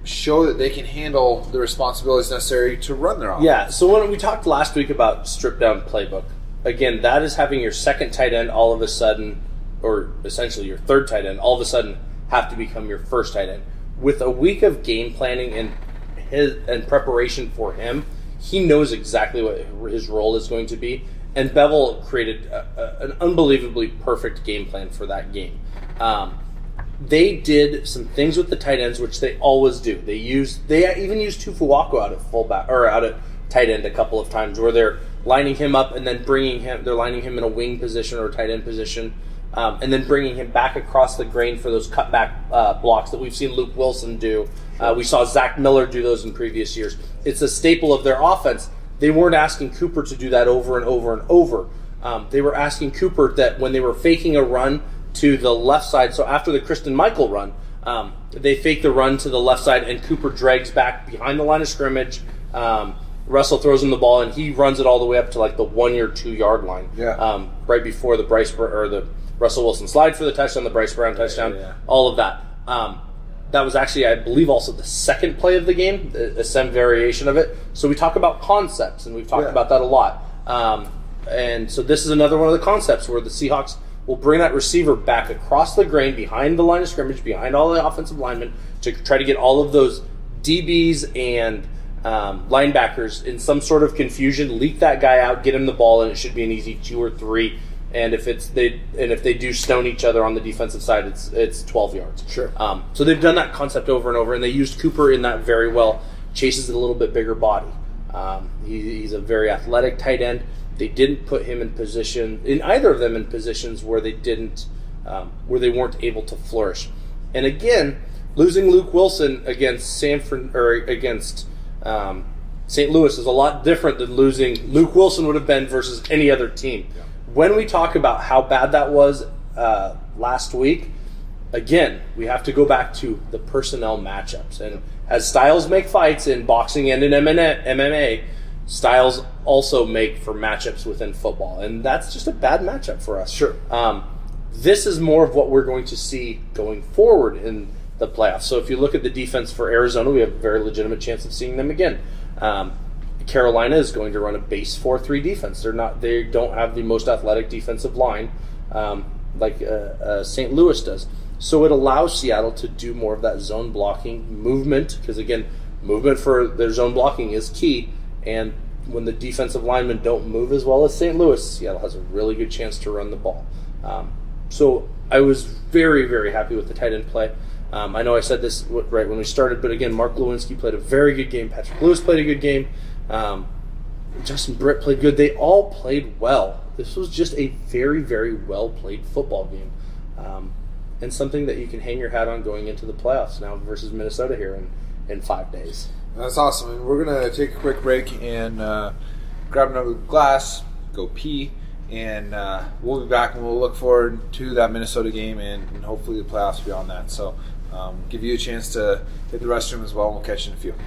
show that they can handle the responsibilities necessary to run their offense. Yeah, so when we talked last week about stripped down playbook, again, that is having your second tight end all of a sudden, or essentially your third tight end, all of a sudden have to become your first tight end. With a week of game planning and his and preparation for him, he knows exactly what his role is going to be. And Bevel created a, a, an unbelievably perfect game plan for that game. Um, they did some things with the tight ends, which they always do. They used, they even used Tufuaku out at fullback or out at tight end a couple of times, where they're lining him up and then bringing him. They're lining him in a wing position or a tight end position, um, and then bringing him back across the grain for those cutback uh, blocks that we've seen Luke Wilson do. Uh, we saw Zach Miller do those in previous years. It's a staple of their offense. They weren't asking Cooper to do that over and over and over. Um, they were asking Cooper that when they were faking a run to the left side, so after the Christian Michael run, um, they fake the run to the left side, and Cooper drags back behind the line of scrimmage. Um, Russell throws him the ball, and he runs it all the way up to like the one or two yard line. Yeah. Um, right before the Bryce or the Russell Wilson slide for the touchdown, the Bryce Brown touchdown, yeah, yeah. all of that. Um, that was actually, I believe, also the second play of the game, a some variation of it. So we talk about concepts, and we've talked Yeah. about that a lot. Um, and so this is another one of the concepts where the Seahawks will bring that receiver back across the grain behind the line of scrimmage, behind all the offensive linemen, to try to get all of those D Bs and um, linebackers in some sort of confusion, leak that guy out, get him the ball, and it should be an easy two or three. And if it's they and if they do stone each other on the defensive side, it's it's twelve yards. Sure. Um, so they've done that concept over and over, and they used Cooper in that very well. Chases a little bit bigger body. Um, he, he's a very athletic tight end. They didn't put him in position, in either of them, in positions where they didn't, um, where they weren't able to flourish. And again, losing Luke Wilson against Sanford or against um, Saint Louis is a lot different than losing Luke Wilson would have been versus any other team. Yeah. When we talk about how bad that was uh, last week, again, we have to go back to the personnel matchups. And as styles make fights in boxing and in M M A, styles also make for matchups within football, and that's just a bad matchup for us. Sure. Um, this is more of what we're going to see going forward in the playoffs. So if you look at the defense for Arizona, we have a very legitimate chance of seeing them again. Um, Carolina is going to run a base four three defense. They're not. They don't have the most athletic defensive line um, like uh, uh, Saint Louis does. So it allows Seattle to do more of that zone blocking movement, because again, movement for their zone blocking is key. And when the defensive linemen don't move as well as Saint Louis, Seattle has a really good chance to run the ball. Um, so I was very, very happy with the tight end play. Um, I know I said this right when we started, but again, Mark Lewinsky played a very good game. Patrick Lewis played a good game. Um, Justin Britt played good. They all played well. This was just a very, very well-played football game. Um, and something that you can hang your hat on going into the playoffs now versus Minnesota here in, in five days. That's awesome. And we're going to take a quick break and uh, grab another glass, go pee, and uh, we'll be back and we'll look forward to that Minnesota game and, and hopefully the playoffs beyond that. So um, give you a chance to hit the restroom as well, and we'll catch you in a few.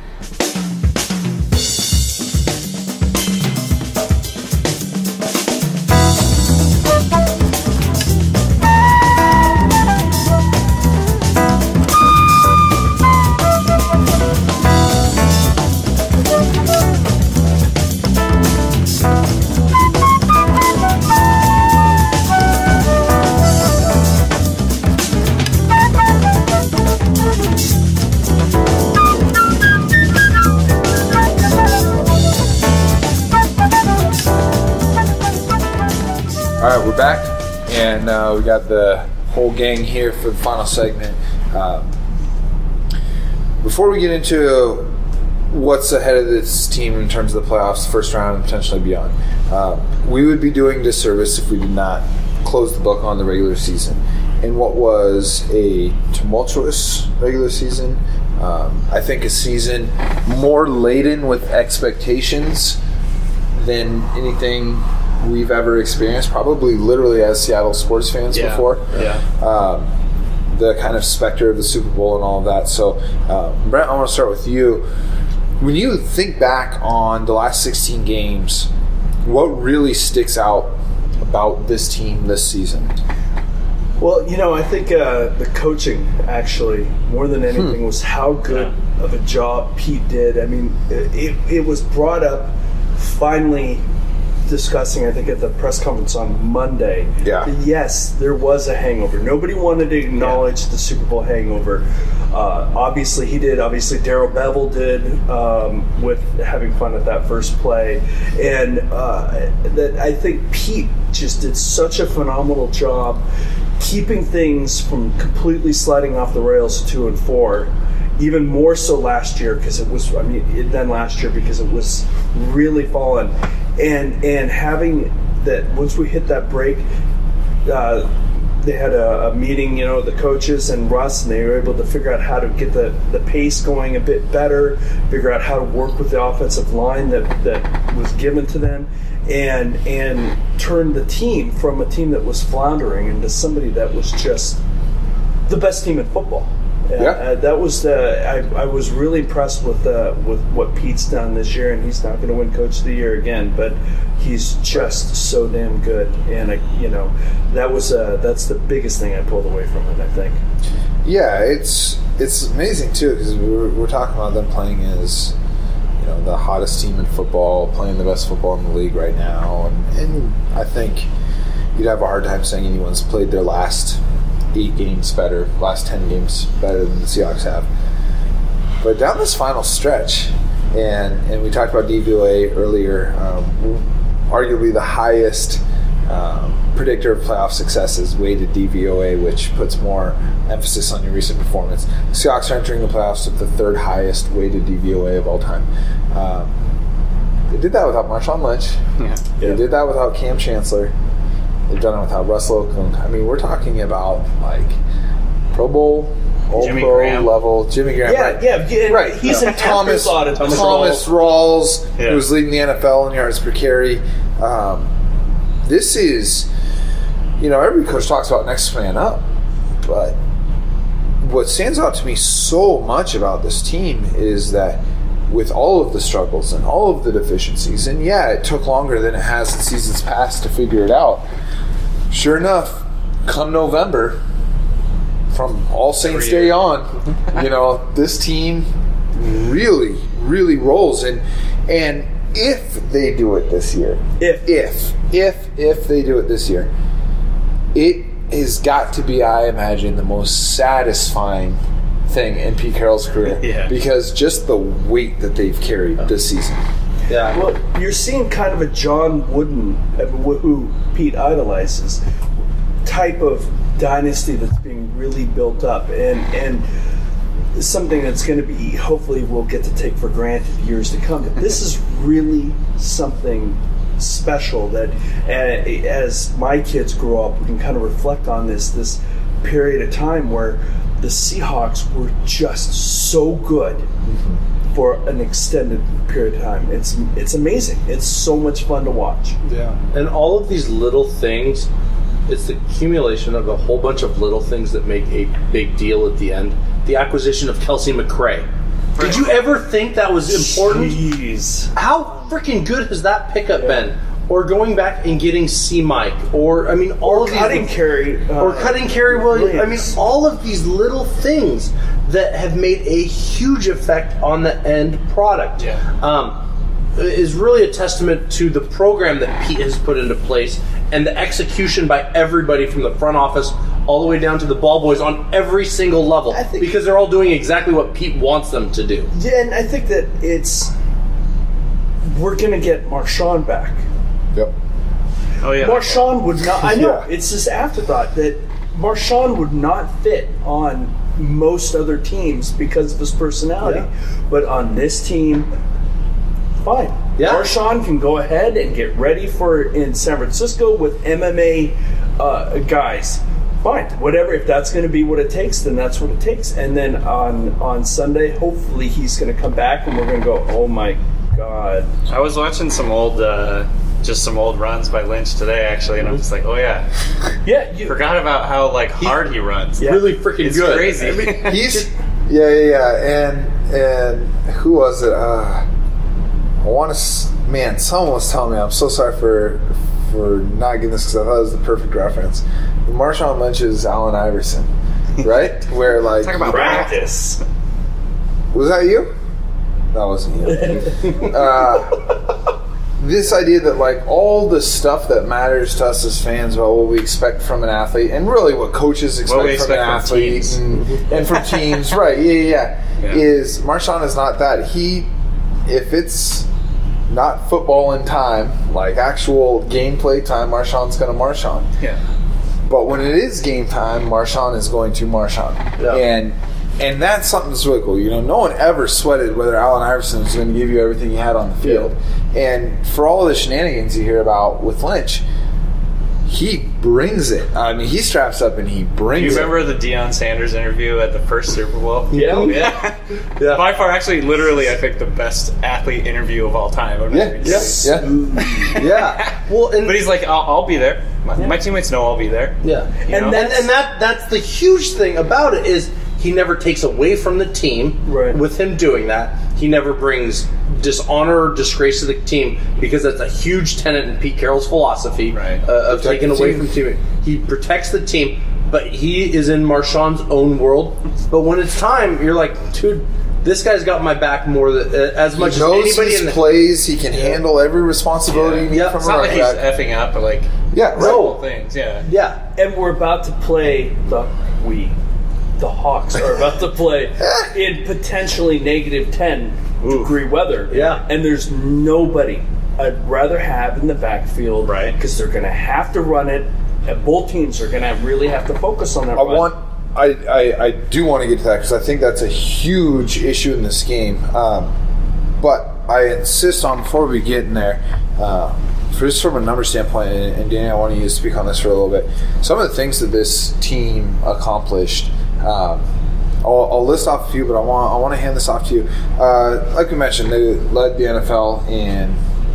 We're back, and uh, we got the whole gang here for the final segment. Um, before we get into what's ahead of this team in terms of the playoffs, first round, and potentially beyond, uh, we would be doing disservice if we did not close the book on the regular season. In what was a tumultuous regular season, um, I think a season more laden with expectations than anything we've ever experienced, probably literally as Seattle sports fans yeah. before. Yeah. Um, the kind of specter of the Super Bowl and all of that. So, uh, Brent, I want to start with you. When you think back on the last sixteen games, what really sticks out about this team this season? Well, you know, I think uh, the coaching, actually, more than anything, hmm. was how good of a job Pete did. I mean, it, it was brought up finally discussing, I think, at the press conference on Monday. Yeah. that yes, there was a hangover. Nobody wanted to acknowledge the Super Bowl hangover. Uh, obviously, he did. Obviously, Darrell Bevel did um, with having fun at that first play. And uh, that I think Pete just did such a phenomenal job keeping things from completely sliding off the rails to two and four. Even more so last year because it was, I mean, it, than last year because it was really fallen. And, and having that, once we hit that break, uh, they had a, a meeting, you know, the coaches and Russ, and they were able to figure out how to get the, the pace going a bit better, figure out how to work with the offensive line that, that was given to them, and and turn the team from a team that was floundering into somebody that was just the best team in football. Uh, Yeah. uh, that was the. I, I was really impressed with uh, with what Pete's done this year, and he's not going to win Coach of the Year again, but he's just so damn good. And I, you know, that was uh, that's the biggest thing I pulled away from it, I think. Yeah, it's it's amazing too because we're, we're talking about them playing as, you know, the hottest team in football, playing the best football in the league right now, and, and I think you'd have a hard time saying anyone's played their last eight games better, last ten games better than the Seahawks have. But down this final stretch, and and we talked about D V O A earlier, um, arguably the highest um, predictor of playoff success is weighted D V O A, which puts more emphasis on your recent performance. The Seahawks are entering the playoffs with the third highest weighted D V O A of all time. Um, they did that without Marshawn Lynch. Yeah. They Yeah. did that without Cam Chancellor. They've done it without Russell Oakland. I mean, we're talking about like Pro Bowl, All Jimmy Pro Graham. level. Jimmy Graham, Yeah, right? yeah, yeah, right. he's an Thomas, afterthought of Thomas, Thomas Rawls, Yeah. who was leading the N F L in yards per carry. Um, this is, you know, every coach talks about next man up, but what stands out to me so much about this team is that with all of the struggles and all of the deficiencies, and yeah, it took longer than it has in seasons past to figure it out. Sure enough, come November, from All Saints Every Day year. on, you know, this team really, really rolls. And and if they do it this year, If. if, if, if they do it this year, it has got to be, I imagine, the most satisfying thing in Pete Carroll's career. Yeah. Because just the weight that they've carried this season. Yeah. Well, you're seeing kind of a John Wooden, uh, wh- who Pete idolizes, type of dynasty that's being really built up, and and something that's going to be, hopefully we'll get to take for granted years to come. But this is really something special that, uh, as my kids grow up, we can kind of reflect on this this period of time where the Seahawks were just so good for an extended period of time. It's it's amazing. It's so much fun to watch. Yeah. And all of these little things, it's the accumulation of a whole bunch of little things that make a big deal at the end. The acquisition of Kelsey McRae. Did you ever think that was important? Jeez. How freaking good has that pickup been? Or going back and getting C. Mike, or I mean, all Or of these cutting carry. Uh, or cutting Kerry Williams. I mean, Williams. all of these little things that have made a huge effect on the end product. Yeah. Um, is really a testament to the program that Pete has put into place and the execution by everybody from the front office all the way down to the ball boys on every single level, I think- because they're all doing exactly what Pete wants them to do. Yeah, and I think that it's we're gonna get Marshawn back. Yep. Oh yeah. Marshawn would not. I know Yeah. it's this afterthought that Marshawn would not fit on most other teams because of his personality, Yeah. but on this team, fine. Yeah. Marshawn can go ahead and get ready for in San Francisco with M M A uh, guys. Fine, whatever. If that's going to be what it takes, then that's what it takes. And then on on Sunday, hopefully he's going to come back, and we're going to go, oh my god. I was watching some old, uh, just some old runs by Lynch today, actually, and I'm just like, oh yeah, Yeah, you, forgot about how like hard he runs. Yeah. Really freaking It's good. crazy. He's yeah, yeah, yeah, and and who was it? Uh, I want to. Man, someone was telling me. I'm so sorry for for not getting this because I thought it was the perfect reference. Marshawn Lynch's Allen Iverson, right? Where like Talk about practice. Was that you? That wasn't you. uh, this idea that, like, all the stuff that matters to us as fans about what we expect from an athlete, and really what coaches expect, what we from expect an from athlete, teams. and, and from teams, right? Yeah, yeah, yeah. Yeah. Is Marshawn is not that. He, if it's not football in time, like actual gameplay time, Marshawn's going to Marshawn. Yeah. But when it is game time, Marshawn is going to Marshawn. Yeah. And and that's something that's really cool. You know, no one ever sweated whether Allen Iverson was going to give you everything you had on the field. Yeah. And for all the shenanigans you hear about with Lynch, he brings it. I mean, he straps up and he brings it. Do you remember the Deion Sanders interview at the first Super Bowl? Yeah. Yeah. Yeah. By far, actually, literally, I think the best athlete interview of all time. I've Yeah, ever yeah, seen. yeah. yeah. Well, and But he's like, I'll, I'll be there. My, my teammates know I'll be there. yeah, You and know? and, and that that's the huge thing about it is he never takes away from the team. Right. With him doing that, he never brings dishonor or disgrace to the team because that's a huge tenet in Pete Carroll's philosophy Right. uh, of Protect taking the away team. from team. He protects the team, but he is in Marshawn's own world. But when it's time, you're like, dude, this guy's got my back more than, uh, as much He as knows anybody his in the plays. He can handle every responsibility Yeah. from It's a not like running he's back. effing up, but like Yeah, right. simple things. Yeah. Yeah. And we're about to play the we, the Hawks are about to play in potentially negative ten degree weather. Yeah. And there's nobody I'd rather have in the backfield, Right. Because they're going to have to run it, and both teams are going to really have to focus on that. I run. want. I, I, I do want to get to that because I think that's a huge issue in this game. Um, but I insist on, before we get in there, uh, for just from a number standpoint, and, and Danny, I want you to speak on this for a little bit. Some of the things that this team accomplished. Um, I'll, I'll list off a few, but I want I want to hand this off to you. Uh, like we mentioned, they led the N F L in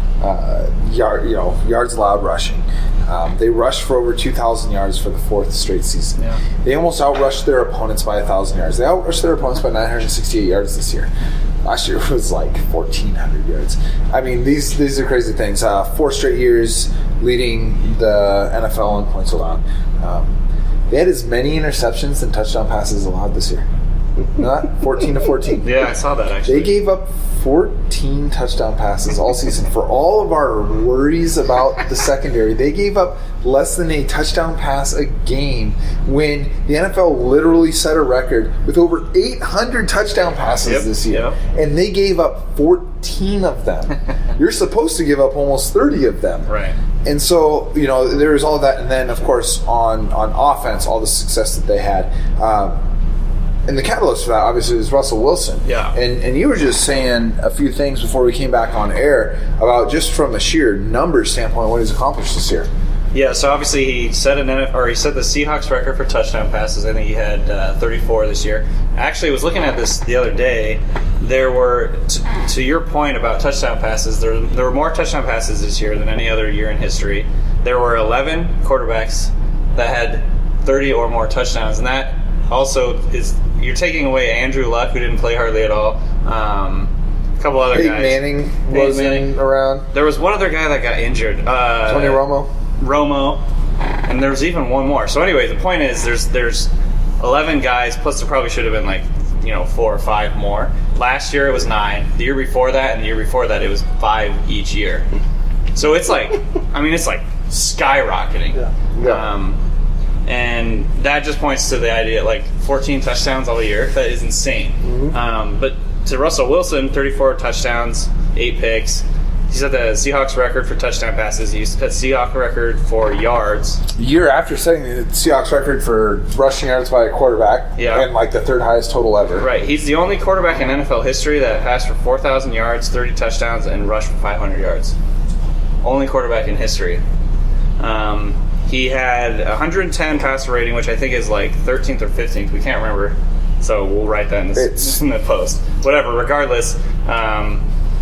uh, yard, you know, yards allowed rushing. Um, they rushed for over two thousand yards for the fourth straight season. Yeah. They almost outrushed their opponents by one thousand yards. They outrushed their opponents by nine hundred sixty-eight yards this year. Last year was like fourteen hundred yards. I mean, these these are crazy things. Uh, four straight years leading the N F L in points allowed. Um, they had as many interceptions and touchdown passes allowed this year. Not fourteen to fourteen. Yeah, I saw that actually. They gave up fourteen touchdown passes all season. For all of our worries about the secondary, they gave up less than a touchdown pass a game when the N F L literally set a record with over eight hundred touchdown passes Yep, this year. yep. And they gave up fourteen of them. You're supposed to give up almost thirty of them. Right. And so, you know, there was all of that. And then, of course, on, on offense, all the success that they had. Um, And the catalyst for that, obviously, is Russell Wilson. Yeah. And and you were just saying a few things before we came back on air about just from a sheer numbers standpoint what he's accomplished this year. Yeah, so obviously he set an N F L, or he set the Seahawks record for touchdown passes. I think he had uh, thirty-four this year. Actually, I was looking at this the other day. There were, t- to your point about touchdown passes, there there were more touchdown passes this year than any other year in history. There were eleven quarterbacks that had thirty or more touchdowns, and that also is, you're taking away Andrew Luck, who didn't play hardly at all. Um, a couple other Peyton guys. Manning Peyton wasn't Manning. around. There was one other guy that got injured. Uh, Tony Romo. Romo, and there was even one more. So anyway, the point is there's there's eleven guys, plus there probably should have been like, you know, four or five more. Last year it was nine. The year before that and the year before that it was five each year. So it's like, I mean, it's like skyrocketing. Yeah. Yeah. Um, and that just points to the idea, like fourteen touchdowns all year. That is insane. Mm-hmm. Um, but to Russell Wilson, thirty-four touchdowns, eight picks. He set the Seahawks record for touchdown passes. He set the Seahawks record for yards. Year after setting the Seahawks record for rushing yards by a quarterback, Yeah. and like the third highest total ever. Right. He's the only quarterback in N F L history that passed for four thousand yards, thirty touchdowns, and rushed for five hundred yards. Only quarterback in history. Um, he had one hundred ten passer rating, which I think is like thirteenth or fifteenth. We can't remember. So we'll write that in, this, It's- in the post. Whatever. Regardless, um,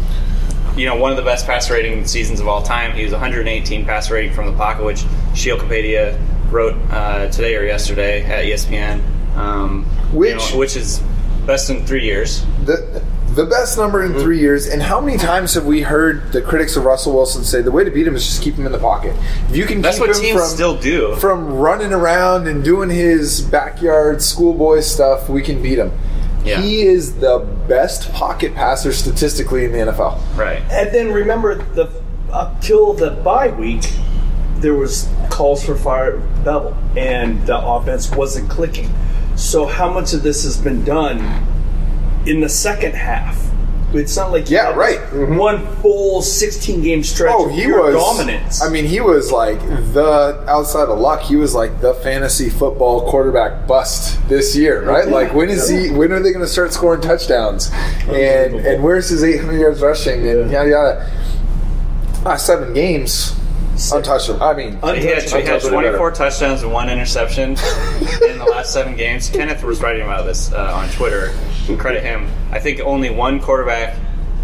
you know, one of the best passer rating seasons of all time. He was one hundred eighteen passer rating from the pocket, which Shielkopedia wrote uh, today or yesterday at E S P N. Um, you Which- know, which is best in three years. The the best number in three years. And how many times have we heard the critics of Russell Wilson say the way to beat him is just keep him in the pocket? If you can That's keep what him teams from, still do. from running around and doing his backyard schoolboy stuff, we can beat him. Yeah. He is the best pocket passer statistically in the N F L. Right. And then remember, the up till the bye week, there was calls for fire Bevel, and the offense wasn't clicking. So how much of this has been done in the second half? It's not like you Yeah, had right. one full sixteen game stretch Oh, of he pure was dominance. I mean, he was like the outside of luck. He was like the fantasy football quarterback bust this year, right? Like when is he? When are they going to start scoring touchdowns? And and where's his eight hundred yards rushing? And yada yada. Last seven games, untouchable. I mean, He had, he had untouchable twenty-four better. touchdowns and one interception in the last seven games. Kenneth was writing about this uh, on Twitter. Credit him. I think only one quarterback,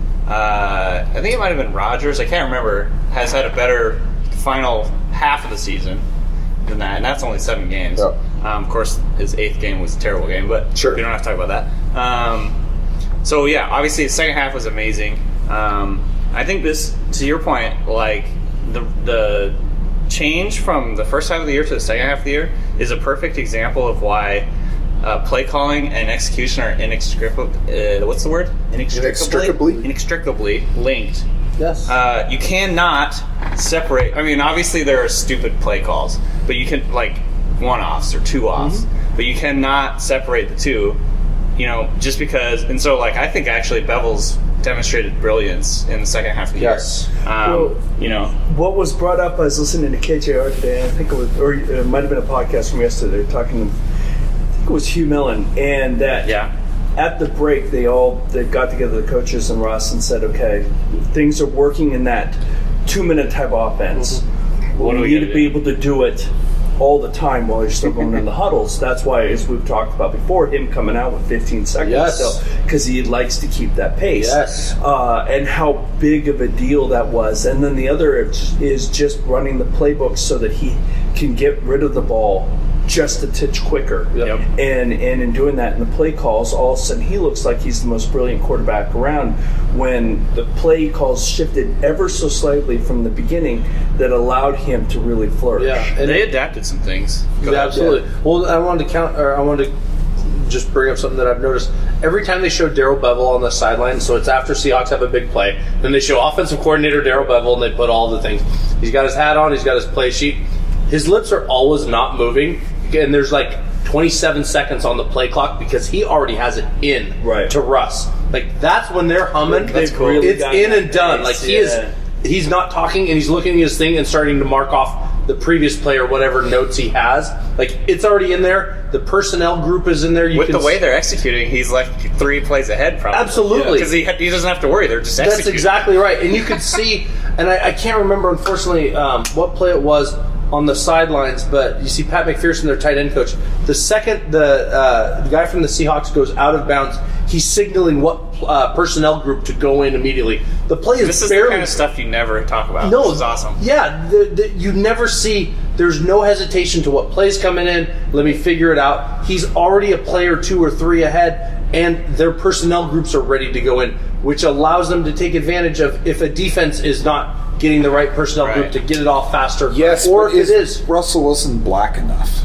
uh, I think it might have been Rodgers, I can't remember, has had a better final half of the season than that, and that's only seven games. Yep. Um, of course, his eighth game was a terrible game, but Sure. we don't have to talk about that. Um, so, yeah, obviously the second half was amazing. Um, I think this, to your point, like, the the change from the first half of the year to the second half of the year is a perfect example of why uh, play calling and execution are inextricably, uh, what's the word? Inextricably? Inextricably linked. Yes. Uh, you cannot separate. I mean, obviously there are stupid play calls, but you can, like, one-offs or two-offs, Mm-hmm. but you cannot separate the two, you know, just because. And so, like, I think actually Bevel's demonstrated brilliance in the second half of the Yes. year. Um, Well, you know, What was brought up, I was listening to K J R today, I think it was, or it might have been a podcast from yesterday, talking to, I think it was Hugh Millen, and that yeah. at the break, they all they got together, the coaches and Russ, and said, "Okay, things are working in that two-minute type offense. What do we need gotta to be do?" able to do it all the time while you're still going in the huddles." That's why, as we've talked about before, him coming out with fifteen seconds Yes. still, because he likes to keep that pace. Yes. Uh, and how big of a deal that was. And then the other is just running the playbook so that he can get rid of the ball just a titch quicker. Yep. And and in doing that in the play calls, all of a sudden he looks like he's the most brilliant quarterback around when the play calls shifted ever so slightly from the beginning that allowed him to really flourish. Yeah. And They adapted some things. Go Yeah, ahead. absolutely. Well, I wanted to count, or I wanted to just bring up something that I've noticed. Every time they show Darrell Bevel on the sideline, so it's after Seahawks have a big play, then they show offensive coordinator Darrell Bevel, and they put all the things. He's got his hat on, he's got his play sheet. His lips are always not moving, and there's like twenty-seven seconds on the play clock because he already has it in Right. to Russ. Like, that's when they're humming. That's cool. Really It's got in that and done. pace, Like, he yeah. is... He's not talking, and he's looking at his thing and starting to mark off the previous play or whatever notes he has. Like, it's already in there. The personnel group is in there. You With can the way they're executing, he's like three plays ahead, probably. Absolutely. Because he, he doesn't have to worry. They're just That's executing. exactly right. And you could see, and I, I can't remember, unfortunately, um, what play it was on the sidelines, but you see Pat McPherson, their tight end coach. The second the, uh, the guy from the Seahawks goes out of bounds, he's signaling what uh, personnel group to go in immediately. The play is This is barely the kind of stuff you never talk about. No, This is awesome. Yeah, the, the, you never see. There's no hesitation to what plays coming in. Let me figure it out. He's already a play or two or three ahead, and their personnel groups are ready to go in, which allows them to take advantage of if a defense is not getting the right personnel Right. group to get it off faster. Yes, or but if it is, Russell Wilson black enough?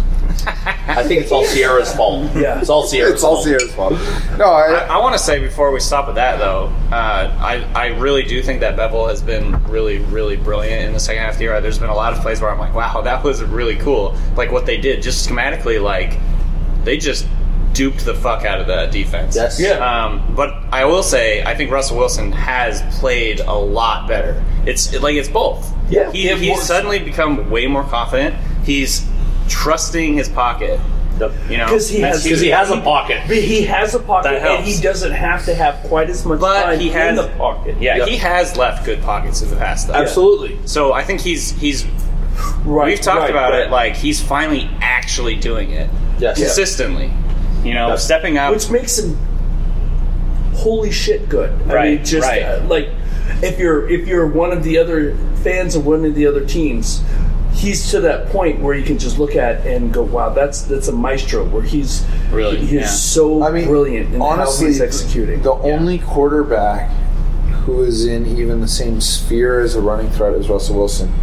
I think it's all Sierra's fault. Yeah. it's all Sierra's It's all fault. Sierra's fault. No, I, I, I want to say before we stop at that, though, uh, I, I really do think that Bevel has been really, really brilliant in the second half of the year. There's been a lot of plays where I'm like, wow, that was really cool. Like what they did, just schematically, like they just duped the fuck out of the defense. Yes. Yeah. Um, but I will say, I think Russell Wilson has played a lot better. It's it, like it's both. Yeah. He, It he's works. suddenly become way more confident. He's trusting his pocket. Yep. You know, Because he That's has, huge. Because he has a pocket. But he has a pocket, That helps. and he doesn't have to have quite as much But time he in has the pocket. Yeah, Yep. he has left good pockets in the past, though. Absolutely. So I think he's he's. Right, We've talked right, about right. it. Like he's finally actually doing it Yes. consistently. You know, Yep. stepping up. Which makes him holy shit good. I Right, mean, just right. uh, like if you're if you're one of the other fans of one of the other teams, he's to that point where you can just look at and go, "Wow, that's that's a maestro." Where he's Really, he's yeah. so I mean, brilliant in honestly, how he's executing. The only quarterback who is in even the same sphere as a running threat as Russell Wilson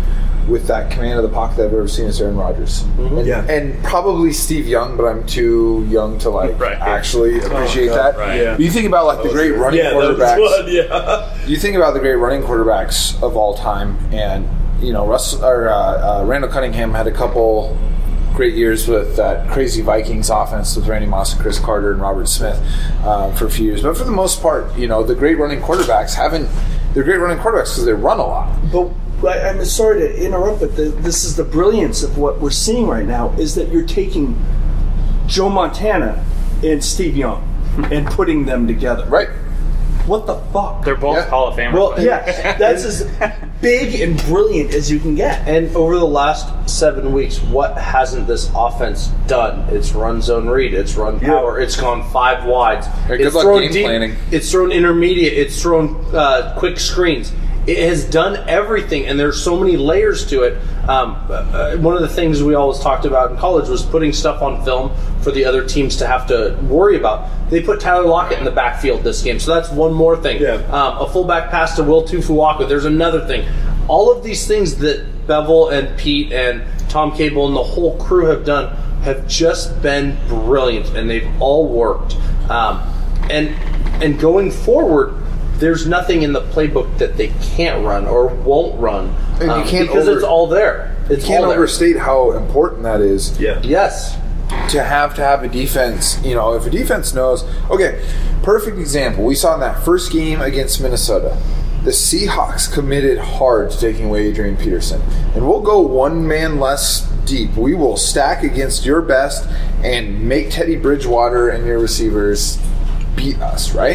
with that command of the pocket that I've ever seen is Aaron Rodgers. Mm-hmm. And, Yeah. and probably Steve Young, but I'm too young to like Right. actually appreciate God. that. Right. Yeah. You think about like the great running Yeah, that was quarterbacks. one, yeah. You think about the great running quarterbacks of all time, and you know, Russ or uh, uh, Randall Cunningham had a couple great years with that crazy Vikings offense with Randy Moss and Chris Carter and Robert Smith uh, for a few years. But for the most part, you know, the great running quarterbacks haven't. They're great running quarterbacks because they run a lot. But I- I'm sorry to interrupt, but the, this is the brilliance of what we're seeing right now is that you're taking Joe Montana and Steve Young and putting them together. Right. What the fuck? They're both Yeah. Hall of Famers. Well, players. yeah, that's as big and brilliant as you can get. And over the last seven weeks, what hasn't this offense done? It's run zone read. It's run power. It's gone five wides. Hey, good it's luck thrown game deep. planning. It's thrown intermediate. It's thrown uh, quick screens. It has done everything, and there's so many layers to it. Um, uh, one of the things we always talked about in college was putting stuff on film for the other teams to have to worry about. They put Tyler Lockett in the backfield this game, so that's one more thing. Yeah. Um, a fullback pass to Will Tufuaku. There's another thing. All of these things that Bevel and Pete and Tom Cable and the whole crew have done have just been brilliant, and they've all worked. Um, and and going forward, there's nothing in the playbook that they can't run or won't run And you um, can't because over- it's all there. It's You can't all there. overstate how important that is. Yeah. Yes. To have to have a defense, you know, if a defense knows, okay, perfect example. We saw in that first game against Minnesota, the Seahawks committed hard to taking away Adrian Peterson. And we'll go one man less deep. We will stack against your best and make Teddy Bridgewater and your receivers beat us, right?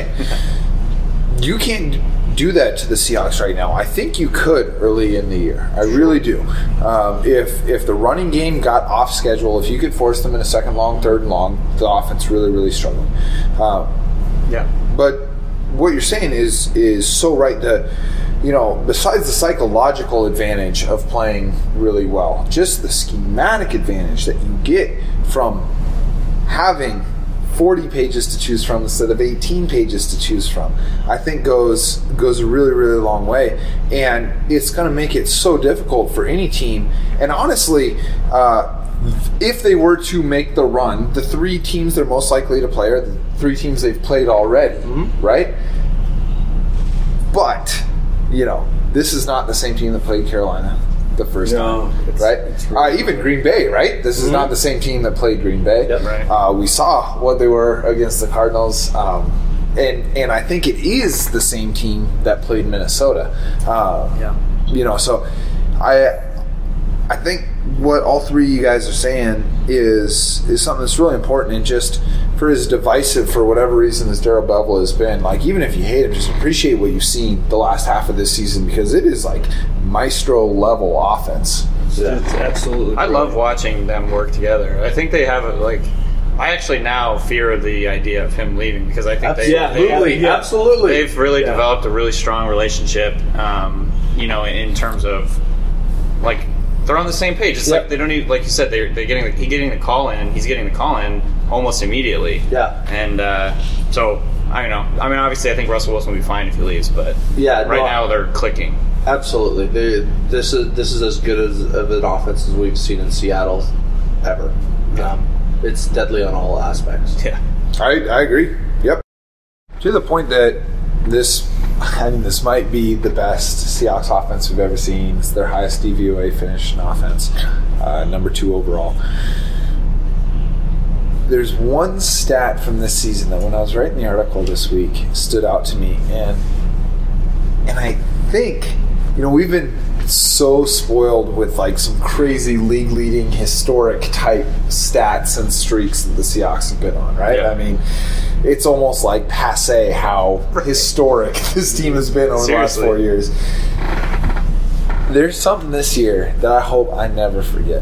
You can't do that to the Seahawks right now. I think you could early in the year. I really do. Um, if if the running game got off schedule, if you could force them in a second long, third and long, the offense really, really struggling. Um, yeah. but what you're saying is is so right. That, you know, besides the psychological advantage of playing really well, just the schematic advantage that you get from having forty pages to choose from instead of eighteen pages to choose from, I think goes goes a really, really long way. And it's going to make it so difficult for any team. And honestly, uh, if they were to make the run, the three teams they're most likely to play are the three teams they've played already, mm-hmm. right? But, you know, this is not the same team that played Carolina the first No, time, it's- right? it's uh, really even Green Bay, right? This is Mm-hmm. not the same team that played Green Bay. Yep. Right. Uh, we saw what they were against the Cardinals, um, and and I think it is the same team that played Minnesota. Uh, Yeah. You know, so I I think what all three of you guys are saying is is something that's really important, and just for as divisive for whatever reason as Darrell Bevell has been, like, even if you hate him, just appreciate what you've seen the last half of this season, because it is like maestro level offense. Yeah. It's absolutely I love watching them work together. I think they have a, like. I actually now fear the idea of him leaving because I think they, Yeah, they Absolutely. yeah. Absolutely. they've really Yeah. developed a really strong relationship. Um, you know, in terms of like they're on the same page. It's Yep. like they don't even, like you said, they're they're getting the, he getting the call in, and he's getting the call in almost immediately. Yeah. And uh, so I don't know. I mean, obviously, I think Russell Wilson will be fine if he leaves, but Yeah, right no, now they're clicking. Absolutely. They, this is this is as good as, of an offense as we've seen in Seattle ever. Um, it's deadly on all aspects. Yeah. I, I agree. Yep. To the point that this, I mean, this might be the best Seahawks offense we've ever seen. It's their highest D V O A finish in offense, uh, number two overall. There's one stat from this season that when I was writing the article this week stood out to me, and and I think, you know, we've been so spoiled with like some crazy league leading historic type stats and streaks that the Seahawks have been on, right? Yeah. I mean, it's almost like passe how historic this team has been over Seriously. the last four years. There's something this year that I hope I never forget.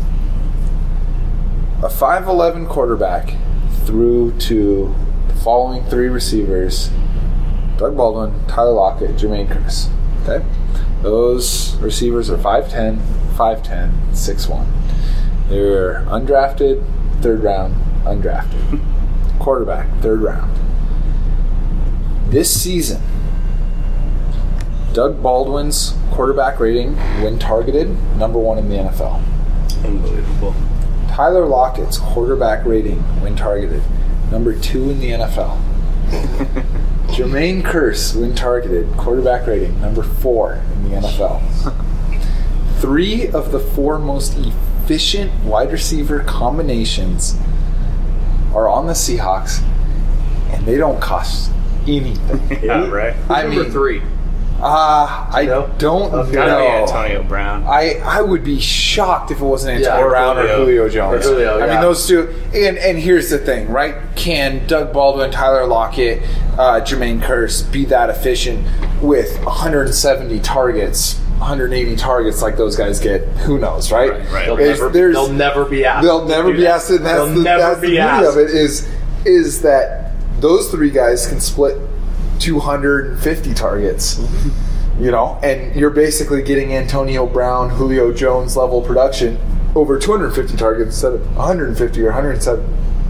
A five eleven quarterback threw to the following three receivers: Doug Baldwin, Tyler Lockett, Jermaine Curse. Okay? Those receivers are five ten, five ten, six one. They're undrafted, third round, undrafted. Quarterback, third round. This season, Doug Baldwin's quarterback rating when targeted, number one in the N F L. Unbelievable. Tyler Lockett's quarterback rating when targeted, number two in the N F L. Jermaine Kearse, when targeted, quarterback rating, number four in the N F L. Three of the four most efficient wide receiver combinations are on the Seahawks, and they don't cost anything. Yeah, right. I Number mean, three. Uh, I No? don't I've know. Gotta be Antonio Brown. I, I would be shocked if it wasn't Yeah, Antonio or Brown or Julio. Julio Jones. Or Julio, I yeah. mean, those two. And and here's the thing, right? Can Doug Baldwin, Tyler Lockett, uh, Jermaine Kearse be that efficient with one hundred seventy targets, one hundred eighty targets like those guys get? Who knows, right? Right, right. They'll There's- never, there's- they'll never be asked. They'll to never do be that. asked. And that's They'll the, never that's the be beauty asked. of it is is that those three guys can split two hundred fifty targets. You know, and you're basically getting Antonio Brown, Julio Jones level production over two hundred fifty targets instead of one hundred fifty or one hundred seventy.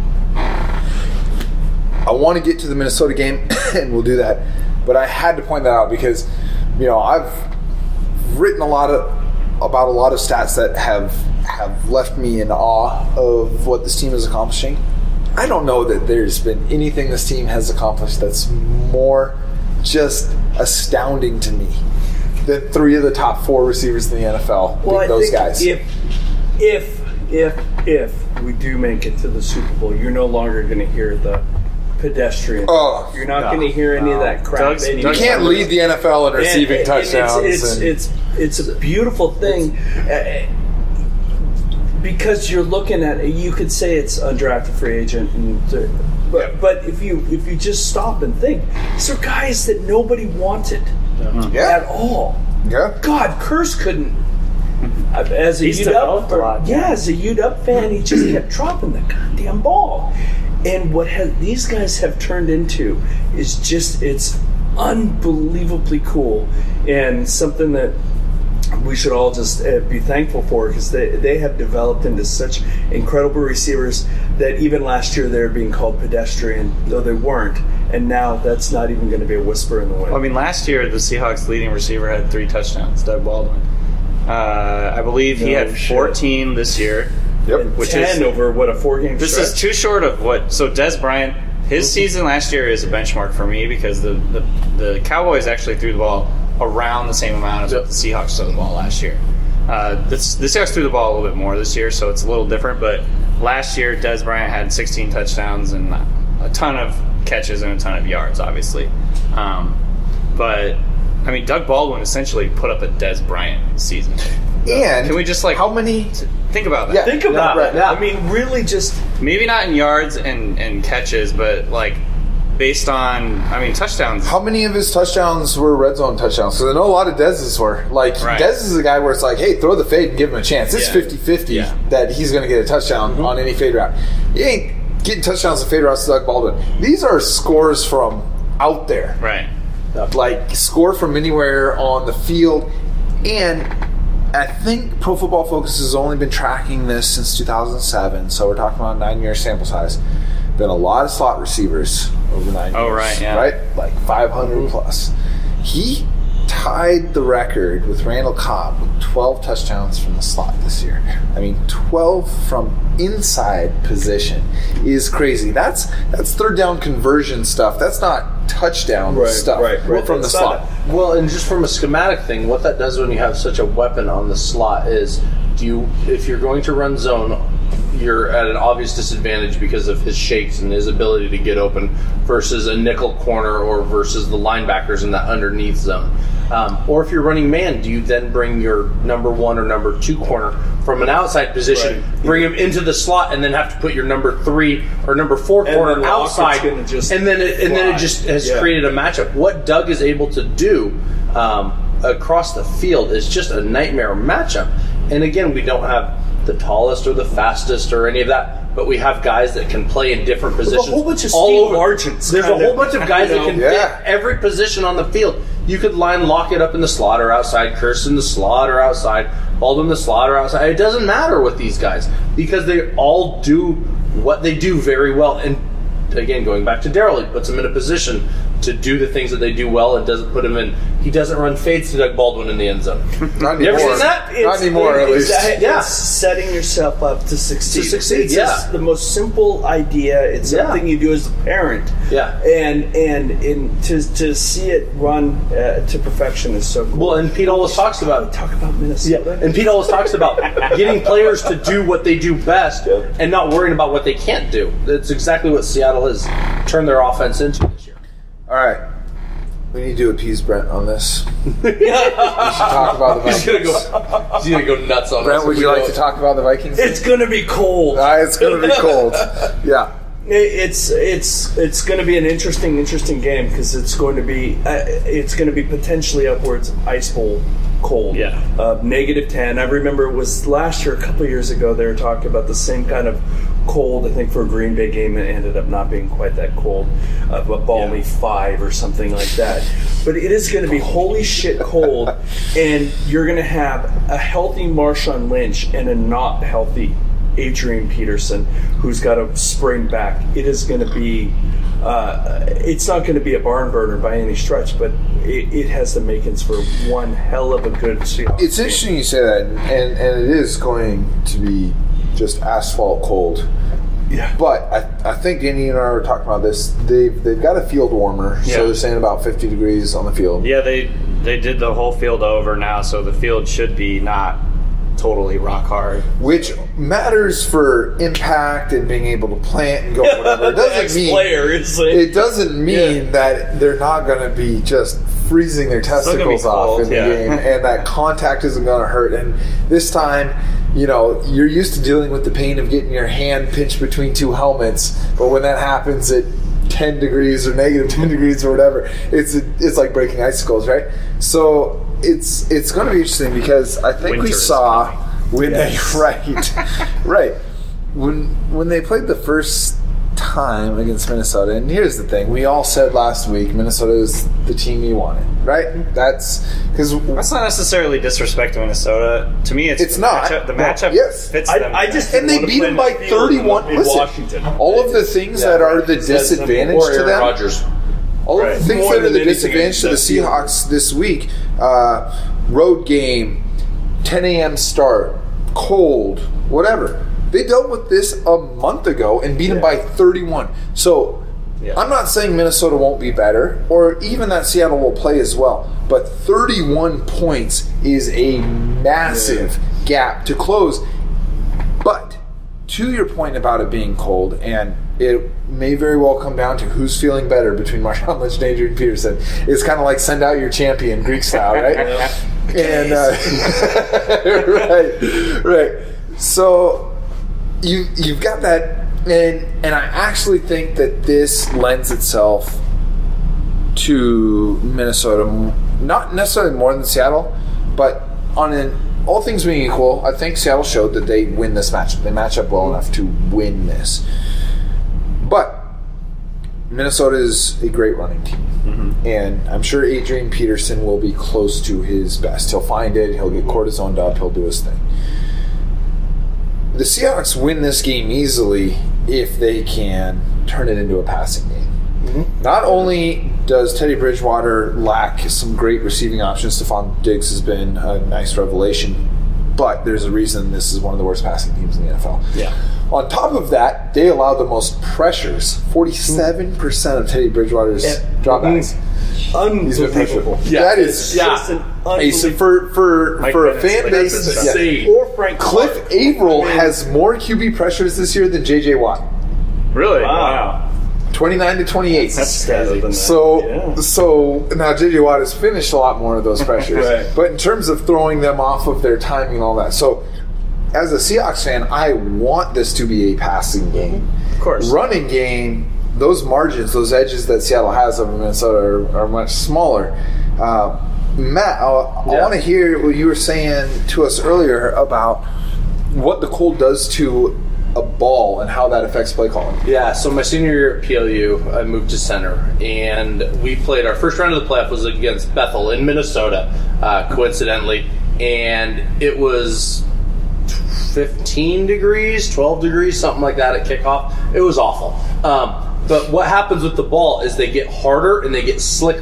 I want to get to the Minnesota game, and we'll do that. But I had to point that out because, you know, I've written a lot of about a lot of stats that have have left me in awe of what this team is accomplishing. I don't know that there's been anything this team has accomplished that's more just astounding to me than three of the top four receivers in the N F L. Well, I those think guys. if if if if we do make it to the Super Bowl, you're no longer going to hear the pedestrian. Oh, you're not no, going to hear any of no. that crap. Doug's- you anymore. can't lead the N F L in And- receiving and touchdowns. It's and- it's, it's it's a beautiful thing. Uh, because you're looking at you could say it's undrafted free agent, and, uh, but but if you if you just stop and think, these are guys that nobody wanted yeah, at all. yeah. God, Kearse couldn't. uh, As a He's U developed W, a lot. yeah, as a U W fan, he just kept dropping the goddamn ball. And what has, these guys have turned into is just it's unbelievably cool and something that we should all just uh, be thankful for because they, they have developed into such incredible receivers that even last year they were being called pedestrian, though they weren't. And now that's not even going to be a whisper in the wind. Well, I mean, last year the Seahawks' leading receiver had three touchdowns, Doug Baldwin. Uh, I believe he No had shit. fourteen this year. Yep. And which ten is- over what a four-game This stretch. is too short of what. So Des Bryant, his season last year is a benchmark for me because the, the, the Cowboys actually threw the ball around the same amount as what the Seahawks threw the ball last year. Uh, this, the Seahawks threw the ball a little bit more this year, so it's a little different. But last year, Des Bryant had sixteen touchdowns and a ton of catches and a ton of yards, obviously. Um, but I mean, Doug Baldwin essentially put up a Des Bryant season. And Can we just like how many? think about that? Yeah. Think about Yeah, that. yeah. I mean, really just... Maybe not in yards and, and catches, but like based on, I mean, touchdowns. How many of his touchdowns were red zone touchdowns? Because I know a lot of Dez's were. Like, Right. Dez is a guy where it's like, hey, throw the fade and give him a chance. It's Yeah. fifty-fifty Yeah. that he's going to get a touchdown on any fade route. You ain't getting touchdowns and fade routes to Doug Baldwin. These are scores from out there. Right. Like, score from anywhere on the field. And I think Pro Football Focus has only been tracking this since two thousand seven, so we're talking about a nine-year sample size. Been a lot of slot receivers over nine Oh, years. right, yeah. Right? Like five hundred plus. He tied the record with Randall Cobb with twelve touchdowns from the slot this year. I mean, twelve from inside position is crazy. That's that's third down conversion stuff. That's not touchdown Right, stuff right, right. from the That's slot. not Well, and just from a schematic thing, what that does when you have such a weapon on the slot is, do you, if you're going to run zone, you're at an obvious disadvantage because of his shakes and his ability to get open versus a nickel corner or versus the linebackers in that underneath zone. Um, or if you're running man, do you then bring your number one or number two corner from an outside position, Right. bring him into the slot, and then have to put your number three or number four And corner then Lockett's outside, gonna just and then it, and then it fly. just has Yeah. created a matchup. What Doug is able to do um, across the field is just a nightmare matchup. And again, we don't have the tallest or the fastest or any of that, but we have guys that can play in different positions. whole bunch of all Steve over. Largents, There's a kind whole of, bunch of guys you that know. can Yeah. fit every position on the field. You could line Lockett up in the slot or outside, Kearse in the slot or outside, Baldwin in the slot or outside. It doesn't matter with these guys because they all do what they do very well. And again, going back to Darryl, he puts them in a position to do the things that they do well and doesn't put them in he doesn't run fades to Doug Baldwin in the end zone. Not You ever anymore. seen that? Not anymore, at least. It's, Yeah. it's setting yourself up to succeed. To succeed, it's yeah. just the most simple idea. It's Yeah. something you do as a parent. Yeah. And and and to to see it run uh, to perfection is so cool. Well, and Pete always talks about talk about Minnesota. and Pete always talks about getting players to do what they do best and not worrying about what they can't do. That's exactly what Seattle has turned their offense into this year. All right. We need to appease Brent on this. We should talk about the He's gonna Vikings. go. He's gonna go nuts on Brent, us. would you like to talk about the Vikings? It's gonna be cold. Uh, it's going to be cold. Yeah. It's it's it's going to be an interesting interesting game because it's going to be uh, it's going to be potentially upwards of ice bowl cold. Yeah. Uh, negative ten. I remember it was last year, a couple of years ago. They were talking about the same kind of cold. I think for a Green Bay game, it ended up not being quite that cold, uh, but balmy Yeah. five or something like that. But it is going to be holy shit cold, and you're going to have a healthy Marshawn Lynch and a not healthy Adrian Peterson, who's got a sprained back. It is going to be, uh, it's not going to be a barn burner by any stretch, but it, it has the makings for one hell of a good Seahawks It's game. interesting you say that, and, and it is going to be just asphalt cold. Yeah. But I, I think Danny and I were talking about this. They've, they've got a field warmer, Yeah. so they're saying about fifty degrees on the field. Yeah, they they did the whole field over now, so the field should be not totally rock hard. Which matters for impact and being able to plant and go whatever. It The doesn't mean ex-player is like, it doesn't mean Yeah. that they're not going to be just freezing their gonna be testicles off cold, in the yeah. game, and that contact isn't going to hurt. And this time, you know, you're used to dealing with the pain of getting your hand pinched between two helmets, but when that happens at ten degrees or negative ten degrees or whatever, it's it's like breaking icicles, right? So it's it's going to be interesting because I think Winter we is saw when Yes. they right right when when they played the first time against Minnesota. And here's the thing: we all said last week Minnesota is the team you wanted, right? That's because That's not necessarily disrespect to Minnesota. To me, it's, It's the not. Matchup, the No. matchup Yes. fits I, them. I just and they wanna beat play them by in the field thirty-one. in Listen, Washington. all of the things that are the disadvantage Or to Aaron them. Rodgers. All Right. of the things More that are than the anything, disadvantage to the that's the- Seahawks this week: uh, road game, ten a.m. start, cold, whatever. They dealt with this a month ago and beat them by thirty-one. So Yeah. I'm not saying Minnesota won't be better, or even that Seattle will play as well. But thirty-one points is a massive gap to close. But to your point about it being cold, and it may very well come down to who's feeling better between Marshawn Lynch and Adrian Peterson. It's kind of like send out your champion, Greek style, right? And uh, right, right. So you you've got that, and and I actually think that this lends itself to Minnesota, not necessarily more than Seattle, but on an all things being equal, I think Seattle showed that they win this matchup. They match up well enough to win this. But Minnesota is a great running team. Mm-hmm. And I'm sure Adrian Peterson will be close to his best. He'll find it. He'll get cortisoned up. He'll do his thing. The Seahawks win this game easily if they can turn it into a passing game. Mm-hmm. Not only does Teddy Bridgewater lack some great receiving options, Stephon Diggs has been a nice revelation, but there's a reason this is one of the worst passing teams in the N F L. Yeah. On top of that, they allowed the most pressures. forty-seven percent of Teddy Bridgewater's Yeah. dropbacks. Unbelievable. Yeah, that is It's just an Hey, so unbelievable. for for Mike for a Bennett, fan like, base, that's yeah. insane. Or Frank Cliff Clark. Averill I mean, has more Q B pressures this year than J J Watt. Really? Wow. twenty-nine to twenty-eight. That's better than that. So, Yeah. so now J J Watt has finished a lot more of those pressures, Right. but in terms of throwing them off of their timing and all that. So, as a Seahawks fan, I want this to be a passing game. Of course. Running game, those margins, those edges that Seattle has over Minnesota are, are much smaller. Uh, Matt, I, I Yeah. want to hear what you were saying to us earlier about what the cold does to a ball and how that affects play calling. Yeah, so my senior year at P L U, I moved to center, and we played our first round of the playoff was against Bethel in Minnesota, uh, coincidentally, and it was fifteen degrees, twelve degrees, something like that at kickoff. It was awful. Um, but what happens with the ball is they get harder and they get slicker.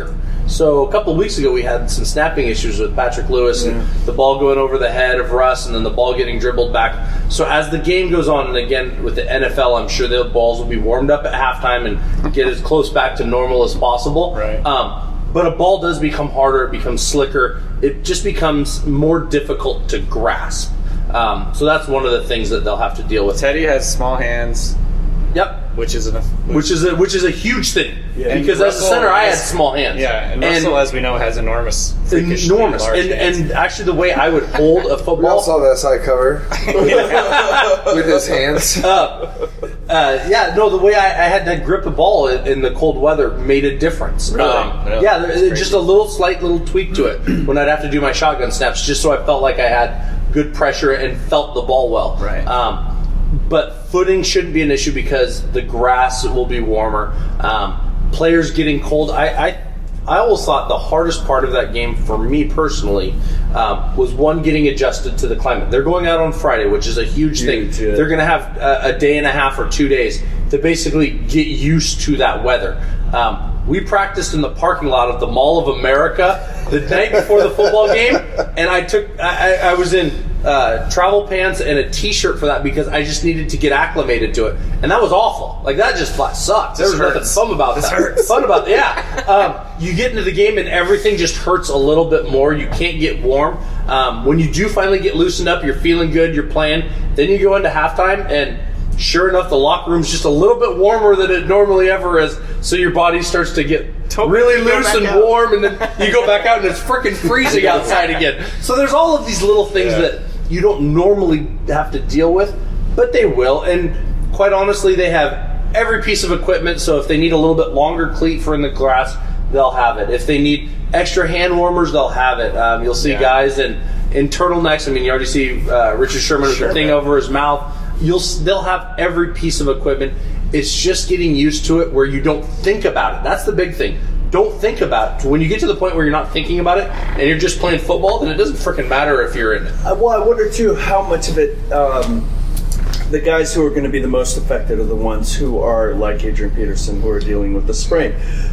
So a couple of weeks ago, we had some snapping issues with Patrick Lewis Yeah. and the ball going over the head of Russ and then the ball getting dribbled back. So as the game goes on, and again, with the N F L, I'm sure the balls will be warmed up at halftime and get as close back to normal as possible. Right. Um, but a ball does become harder. It becomes slicker. It just becomes more difficult to grasp. Um, so that's one of the things that they'll have to deal with. Teddy has small hands, Yep. which is an Which is a, which is a huge thing. Yeah. Because And as a Russell center, I had has- small hands. Yeah, and Russell, as we know, has enormous, freakishly Enormous. large And, hands. and actually, the way I would hold a We football. all saw that side cover with his hands. Uh, uh, yeah, no, the way I, I had to grip a ball in, in the cold weather made a difference. Really? Um, Really? Yeah, That's there- just crazy. a little slight little tweak to it when I'd have to do my shotgun snaps, just so I felt like I had good pressure and felt the ball well. Right. Um, but footing shouldn't be an issue because the grass will be warmer. Um, players getting cold. I, I I always thought the hardest part of that game for me personally um, was one, getting adjusted to the climate. They're going out on Friday, which is a huge, Huge, thing. yeah. They're going to have a, a day and a half or two days to basically get used to that weather. Um, we practiced in the parking lot of the Mall of America the night before the football game, and I took I, I I was in uh, travel pants and a t-shirt for that because I just needed to get acclimated to it, and that was awful. Like that just flat sucked. There was This nothing hurts. fun about This that. hurts. Fun about yeah. Um, you get into the game and everything just hurts a little bit more. You can't get warm. Um, when you do finally get loosened up, you're feeling good. You're playing. Then you go into halftime and. Sure enough, the locker room's just a little bit warmer than it normally ever is, so your body starts to get really You go loose back and out. warm, and then you go back out and it's freaking freezing outside again. So there's all of these little things Yeah. that you don't normally have to deal with, but they will. And quite honestly, they have every piece of equipment, so if they need a little bit longer cleat for in the grass, they'll have it. If they need extra hand warmers, they'll have it. Um, you'll see Yeah. guys in, in turtlenecks. I mean, you already see uh, Richard Sherman with the thing over his mouth. You'll they'll have every piece of equipment. It's just getting used to it where you don't think about it. That's the big thing. Don't think about it. When you get to the point where you're not thinking about it and you're just playing football, then it doesn't freaking matter if you're in it. Uh, well, I wonder too how much of it um, the guys who are going to be the most affected are the ones who are like Adrian Peterson, who are dealing with the sprain.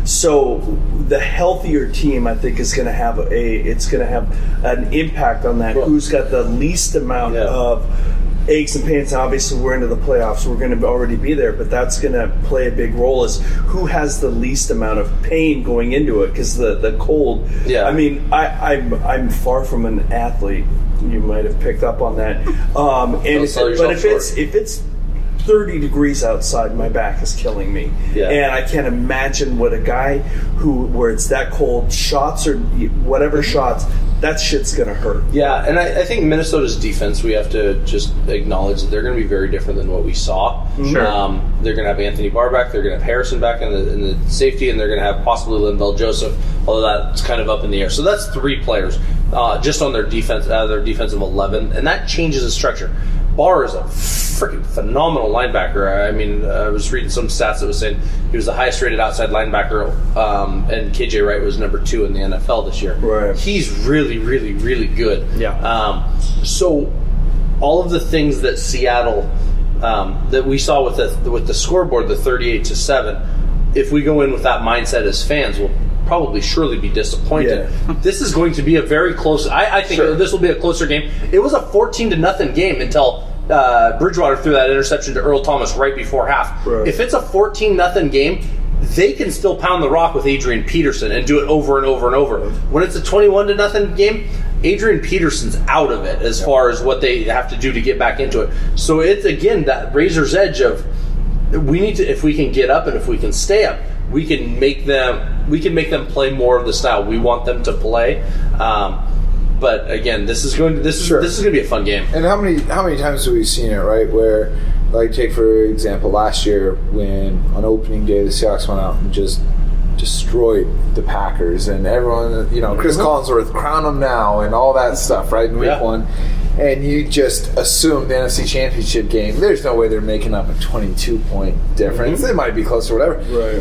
So the healthier team, I think, is going to have a it's going to have an impact on that. Well, Who's got the least amount yeah. of aches and pains? Obviously, we're into the playoffs. We're going to already be there, but that's going to play a big role. Is who has the least amount of pain going into it? Because the the cold. Yeah. I mean, I, I'm I'm far from an athlete. You might have picked up on that. Um, and Don't if, sell but yourself if short. it's if it's thirty degrees outside, my back is killing me. Yeah. And I can't imagine what a guy who where it's that cold, shots or whatever shots, that shit's gonna hurt. Yeah, and I, I think Minnesota's defense, we have to just acknowledge that they're going to be very different than what we saw. Sure. Um, they're going to have Anthony Barr back, they're going to have Harrison back in the, in the safety, and they're going to have possibly Linval Joseph, although that's kind of up in the air. So that's three players uh, just on their defense, uh, their defensive eleven, and that changes the structure. Barr is a freaking phenomenal linebacker. I mean, uh, I was reading some stats that was saying he was the highest rated outside linebacker, um, and K J Wright was number two in the N F L this year. Right. He's really, really, really good. Yeah. Um, so all of the things that Seattle um, that we saw with the with the scoreboard, the thirty-eight to seven, if we go in with that mindset as fans, we'll probably surely be disappointed. Yeah. This is going to be a very close. I, I think Sure. this will be a closer game. It was a fourteen to nothing game until uh, Bridgewater threw that interception to Earl Thomas right before half. Right. If it's a fourteen nothing game, they can still pound the rock with Adrian Peterson and do it over and over and over. When it's a twenty-one to nothing game, Adrian Peterson's out of it as far as what they have to do to get back into it. So it's again that razor's edge of we need to, if we can get up and if we can stay up, we can make them we can make them play more of the style we want them to play. Um, but again, this is going to this is Sure. this is going to be a fun game. And how many how many times have we seen it, right? Where, like, take for example last year when on opening day the Seahawks went out and just destroyed the Packers, and everyone, you know, Chris Collinsworth, crown them now, and all that stuff, right? In week Yeah. one, and you just assume the N F C Championship game. There's no way they're making up a twenty-two point difference. Mm-hmm. They might be close or whatever. Right.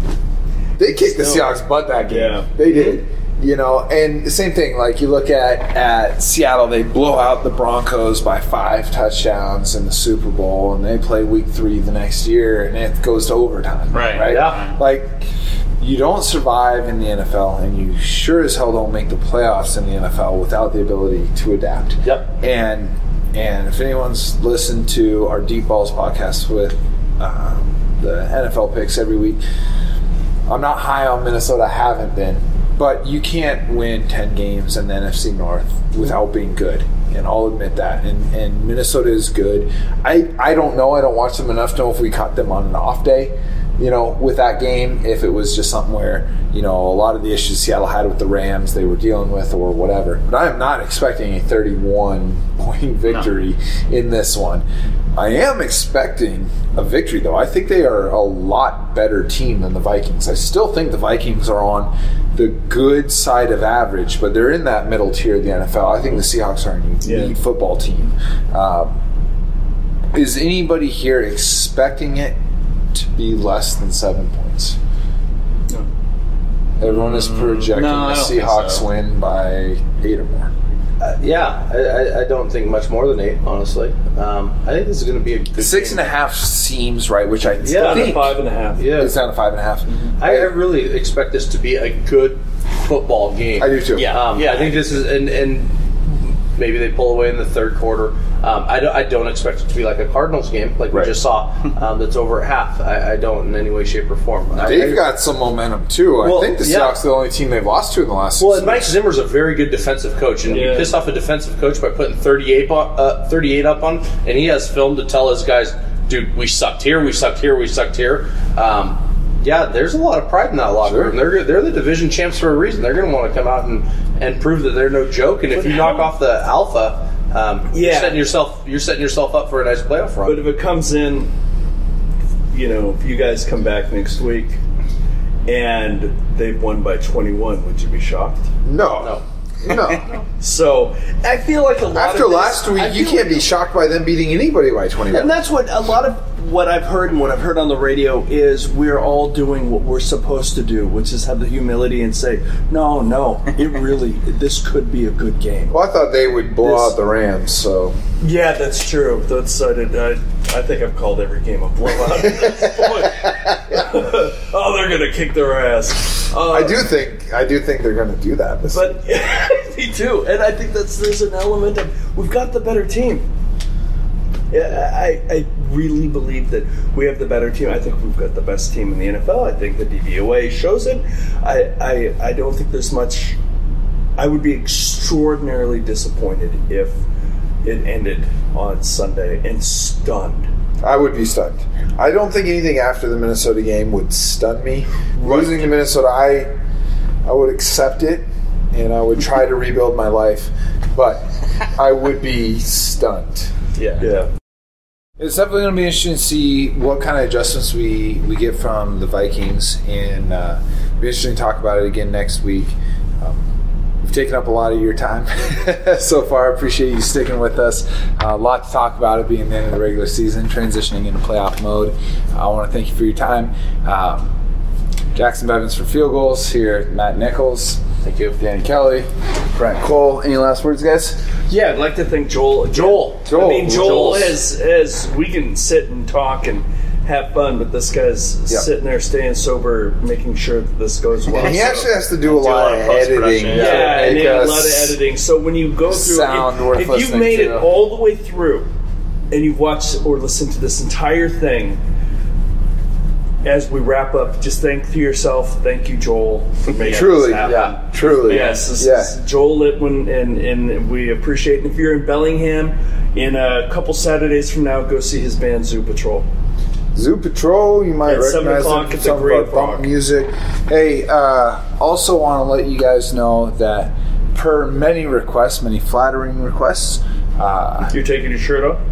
They kicked the Still. Seahawks' butt that game. Yeah. They did. You know, and the same thing, like you look at, at Seattle, they blow out the Broncos by five touchdowns in the Super Bowl, and they play week three the next year, and it goes to overtime. Right. Right? Yeah. Like, you don't survive in the N F L, and you sure as hell don't make the playoffs in the N F L without the ability to adapt. Yep. And and if anyone's listened to our Deep Balls podcast with um, the N F L picks every week, I'm not high on Minnesota. I haven't been. But you can't win ten games in the N F C North without being good. And I'll admit that. And, and Minnesota is good. I, I don't know. I don't watch them enough to know if we caught them on an off day, you know, with that game. If it was just something where, you know, a lot of the issues Seattle had with the Rams they were dealing with or whatever. But I am not expecting a thirty-one point victory no. in this one. I am expecting a victory, though. I think they are a lot better team than the Vikings. I still think the Vikings are on the good side of average, but they're in that middle tier of the N F L. I think the Seahawks are an elite yeah. football team. Um, is anybody here expecting it to be less than seven points? No. Everyone is projecting no, the Seahawks so. win by eight or more. Uh, yeah, I, I don't think much more than eight, honestly. Um, I think this is going to be a good Six game. and a half seems right, which I yeah, think. five and a half. Yeah. It's down to five and a half. Mm-hmm. I, I really expect this to be a good football game. I do too. Yeah, um, yeah. I think this is, and, and maybe they pull away in the third quarter. Um, I, don't, I don't expect it to be like a Cardinals game, like right. we just saw, um, that's over at half. I, I don't in any way, shape, or form. They've I, got some momentum, too. Well, I think the yeah. Seahawks are the only team they've lost to in the last Well, six and Mike weeks. Zimmer's a very good defensive coach, and yeah. he pissed off a defensive coach by putting thirty-eight, uh, thirty-eight up on, and he has film to tell his guys, dude, we sucked here, we sucked here, we sucked here. Um, yeah, there's a lot of pride in that locker sure. room. They're they're the division champs for a reason. They're going to want to come out and, and prove that they're no joke. And if but you how, knock off the alpha, um, yeah. you're setting yourself you're setting yourself up for a nice playoff run. But if it comes in, you know, if you guys come back next week and they've won by twenty-one, would you be shocked? No. No. No. So I feel like a lot After of this, last I week, you feel can't like be shocked by them beating anybody by twenty-one. And that's what a lot of what I've heard and what I've heard on the radio is we're all doing what we're supposed to do, which is have the humility and say, no, no, it really, this could be a good game. Well, I thought they would blow This- out the Rams, so. Yeah, that's true. That's I, did, I, I think I've called every game a blowout. Oh, they're gonna kick their ass. Uh, I do think I do think they're going to do that. This But me too, and I think that's there's an element of we've got the better team. Yeah, I, I really believe that we have the better team. I think we've got the best team in the N F L. I think the D V O A shows it. I, I, I don't think there's much. I would be extraordinarily disappointed if it ended on Sunday and stunned. I would be stunned. I don't think anything after the Minnesota game would stun me. Right. Losing to Minnesota, I I would accept it, and I would try to rebuild my life, but I would be stunned. Yeah. Yeah. It's definitely going to be interesting to see what kind of adjustments we, we get from the Vikings, and uh, it'll be interesting to talk about it again next week. Um, we've taken up a lot of your time so far. I appreciate you sticking with us. Uh, a lot to talk about, it being the end of the regular season, transitioning into playoff mode. I want to thank you for your time. Um, Jackson Bevins for Field Goals, here Matt Nichols. Thank you. Danny Kelly, Brent Cole. Any last words, guys? Yeah, I'd like to thank Joel. Joel. Joel. I mean, Joel Joel's- is, is we can sit and talk and have fun, but this guy's Yep. sitting there staying sober, making sure that this goes well. And he So- actually has to do a Do a lot lot of of post-production. editing. Yeah, Yeah, to and make yeah, a us lot of editing. So when you go through, sound if, worth if you've listening made to. it all the way through, and you've watched or listened to this entire thing, as we wrap up, just thank to yourself. Thank you, Joel, for making Truly, this happen. yeah, truly. Yes, this yeah. is Joel Litwin, and, and we appreciate it. If you're in Bellingham, in a couple Saturdays from now, go see his band Zoo Patrol. Zoo Patrol, you might At seven recognize o'clock them from at the some of our Great bump Rock. music. Hey, uh, also want to let you guys know that per many requests, many flattering requests, uh, You're taking your shirt off?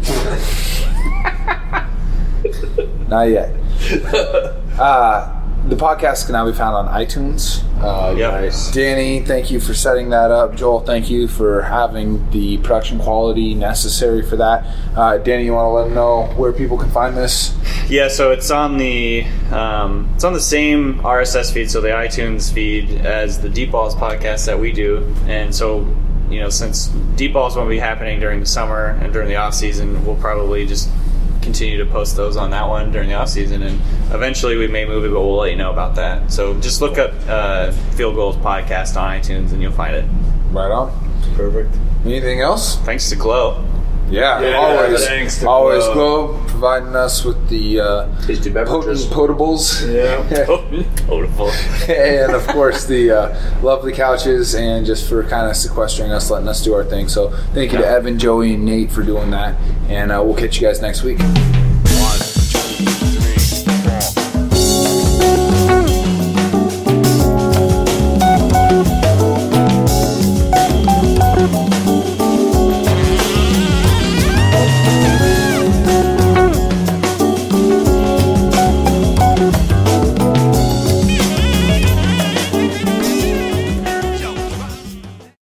not yet. Uh, the podcast can now be found on iTunes. Uh, Yep. Nice. Danny, thank you for setting that up. Joel, thank you for having the production quality necessary for that. Uh, Danny, you want to let them know where people can find this? Yeah, so it's on the um, it's on the same R S S feed, so the iTunes feed as the Deep Balls podcast that we do. And so, you know, since Deep Balls won't be happening during the summer and during the off season, we'll probably just continue to post those on that one during the off season, and eventually we may move it, but we'll let you know about that. So just look up uh, Field Goals Podcast on iTunes and you'll find it. Right on. Perfect. Anything else? Thanks to Glow. Yeah, Yeah, always, thanks to always Glow. Glow providing us with the uh, Tasty potent beverages. potables. Yeah. Beautiful. And of course the uh, lovely couches, and just for kind of sequestering us, letting us do our thing. So thank you to Evan, Joey, and Nate for doing that, and uh, we'll catch you guys next week.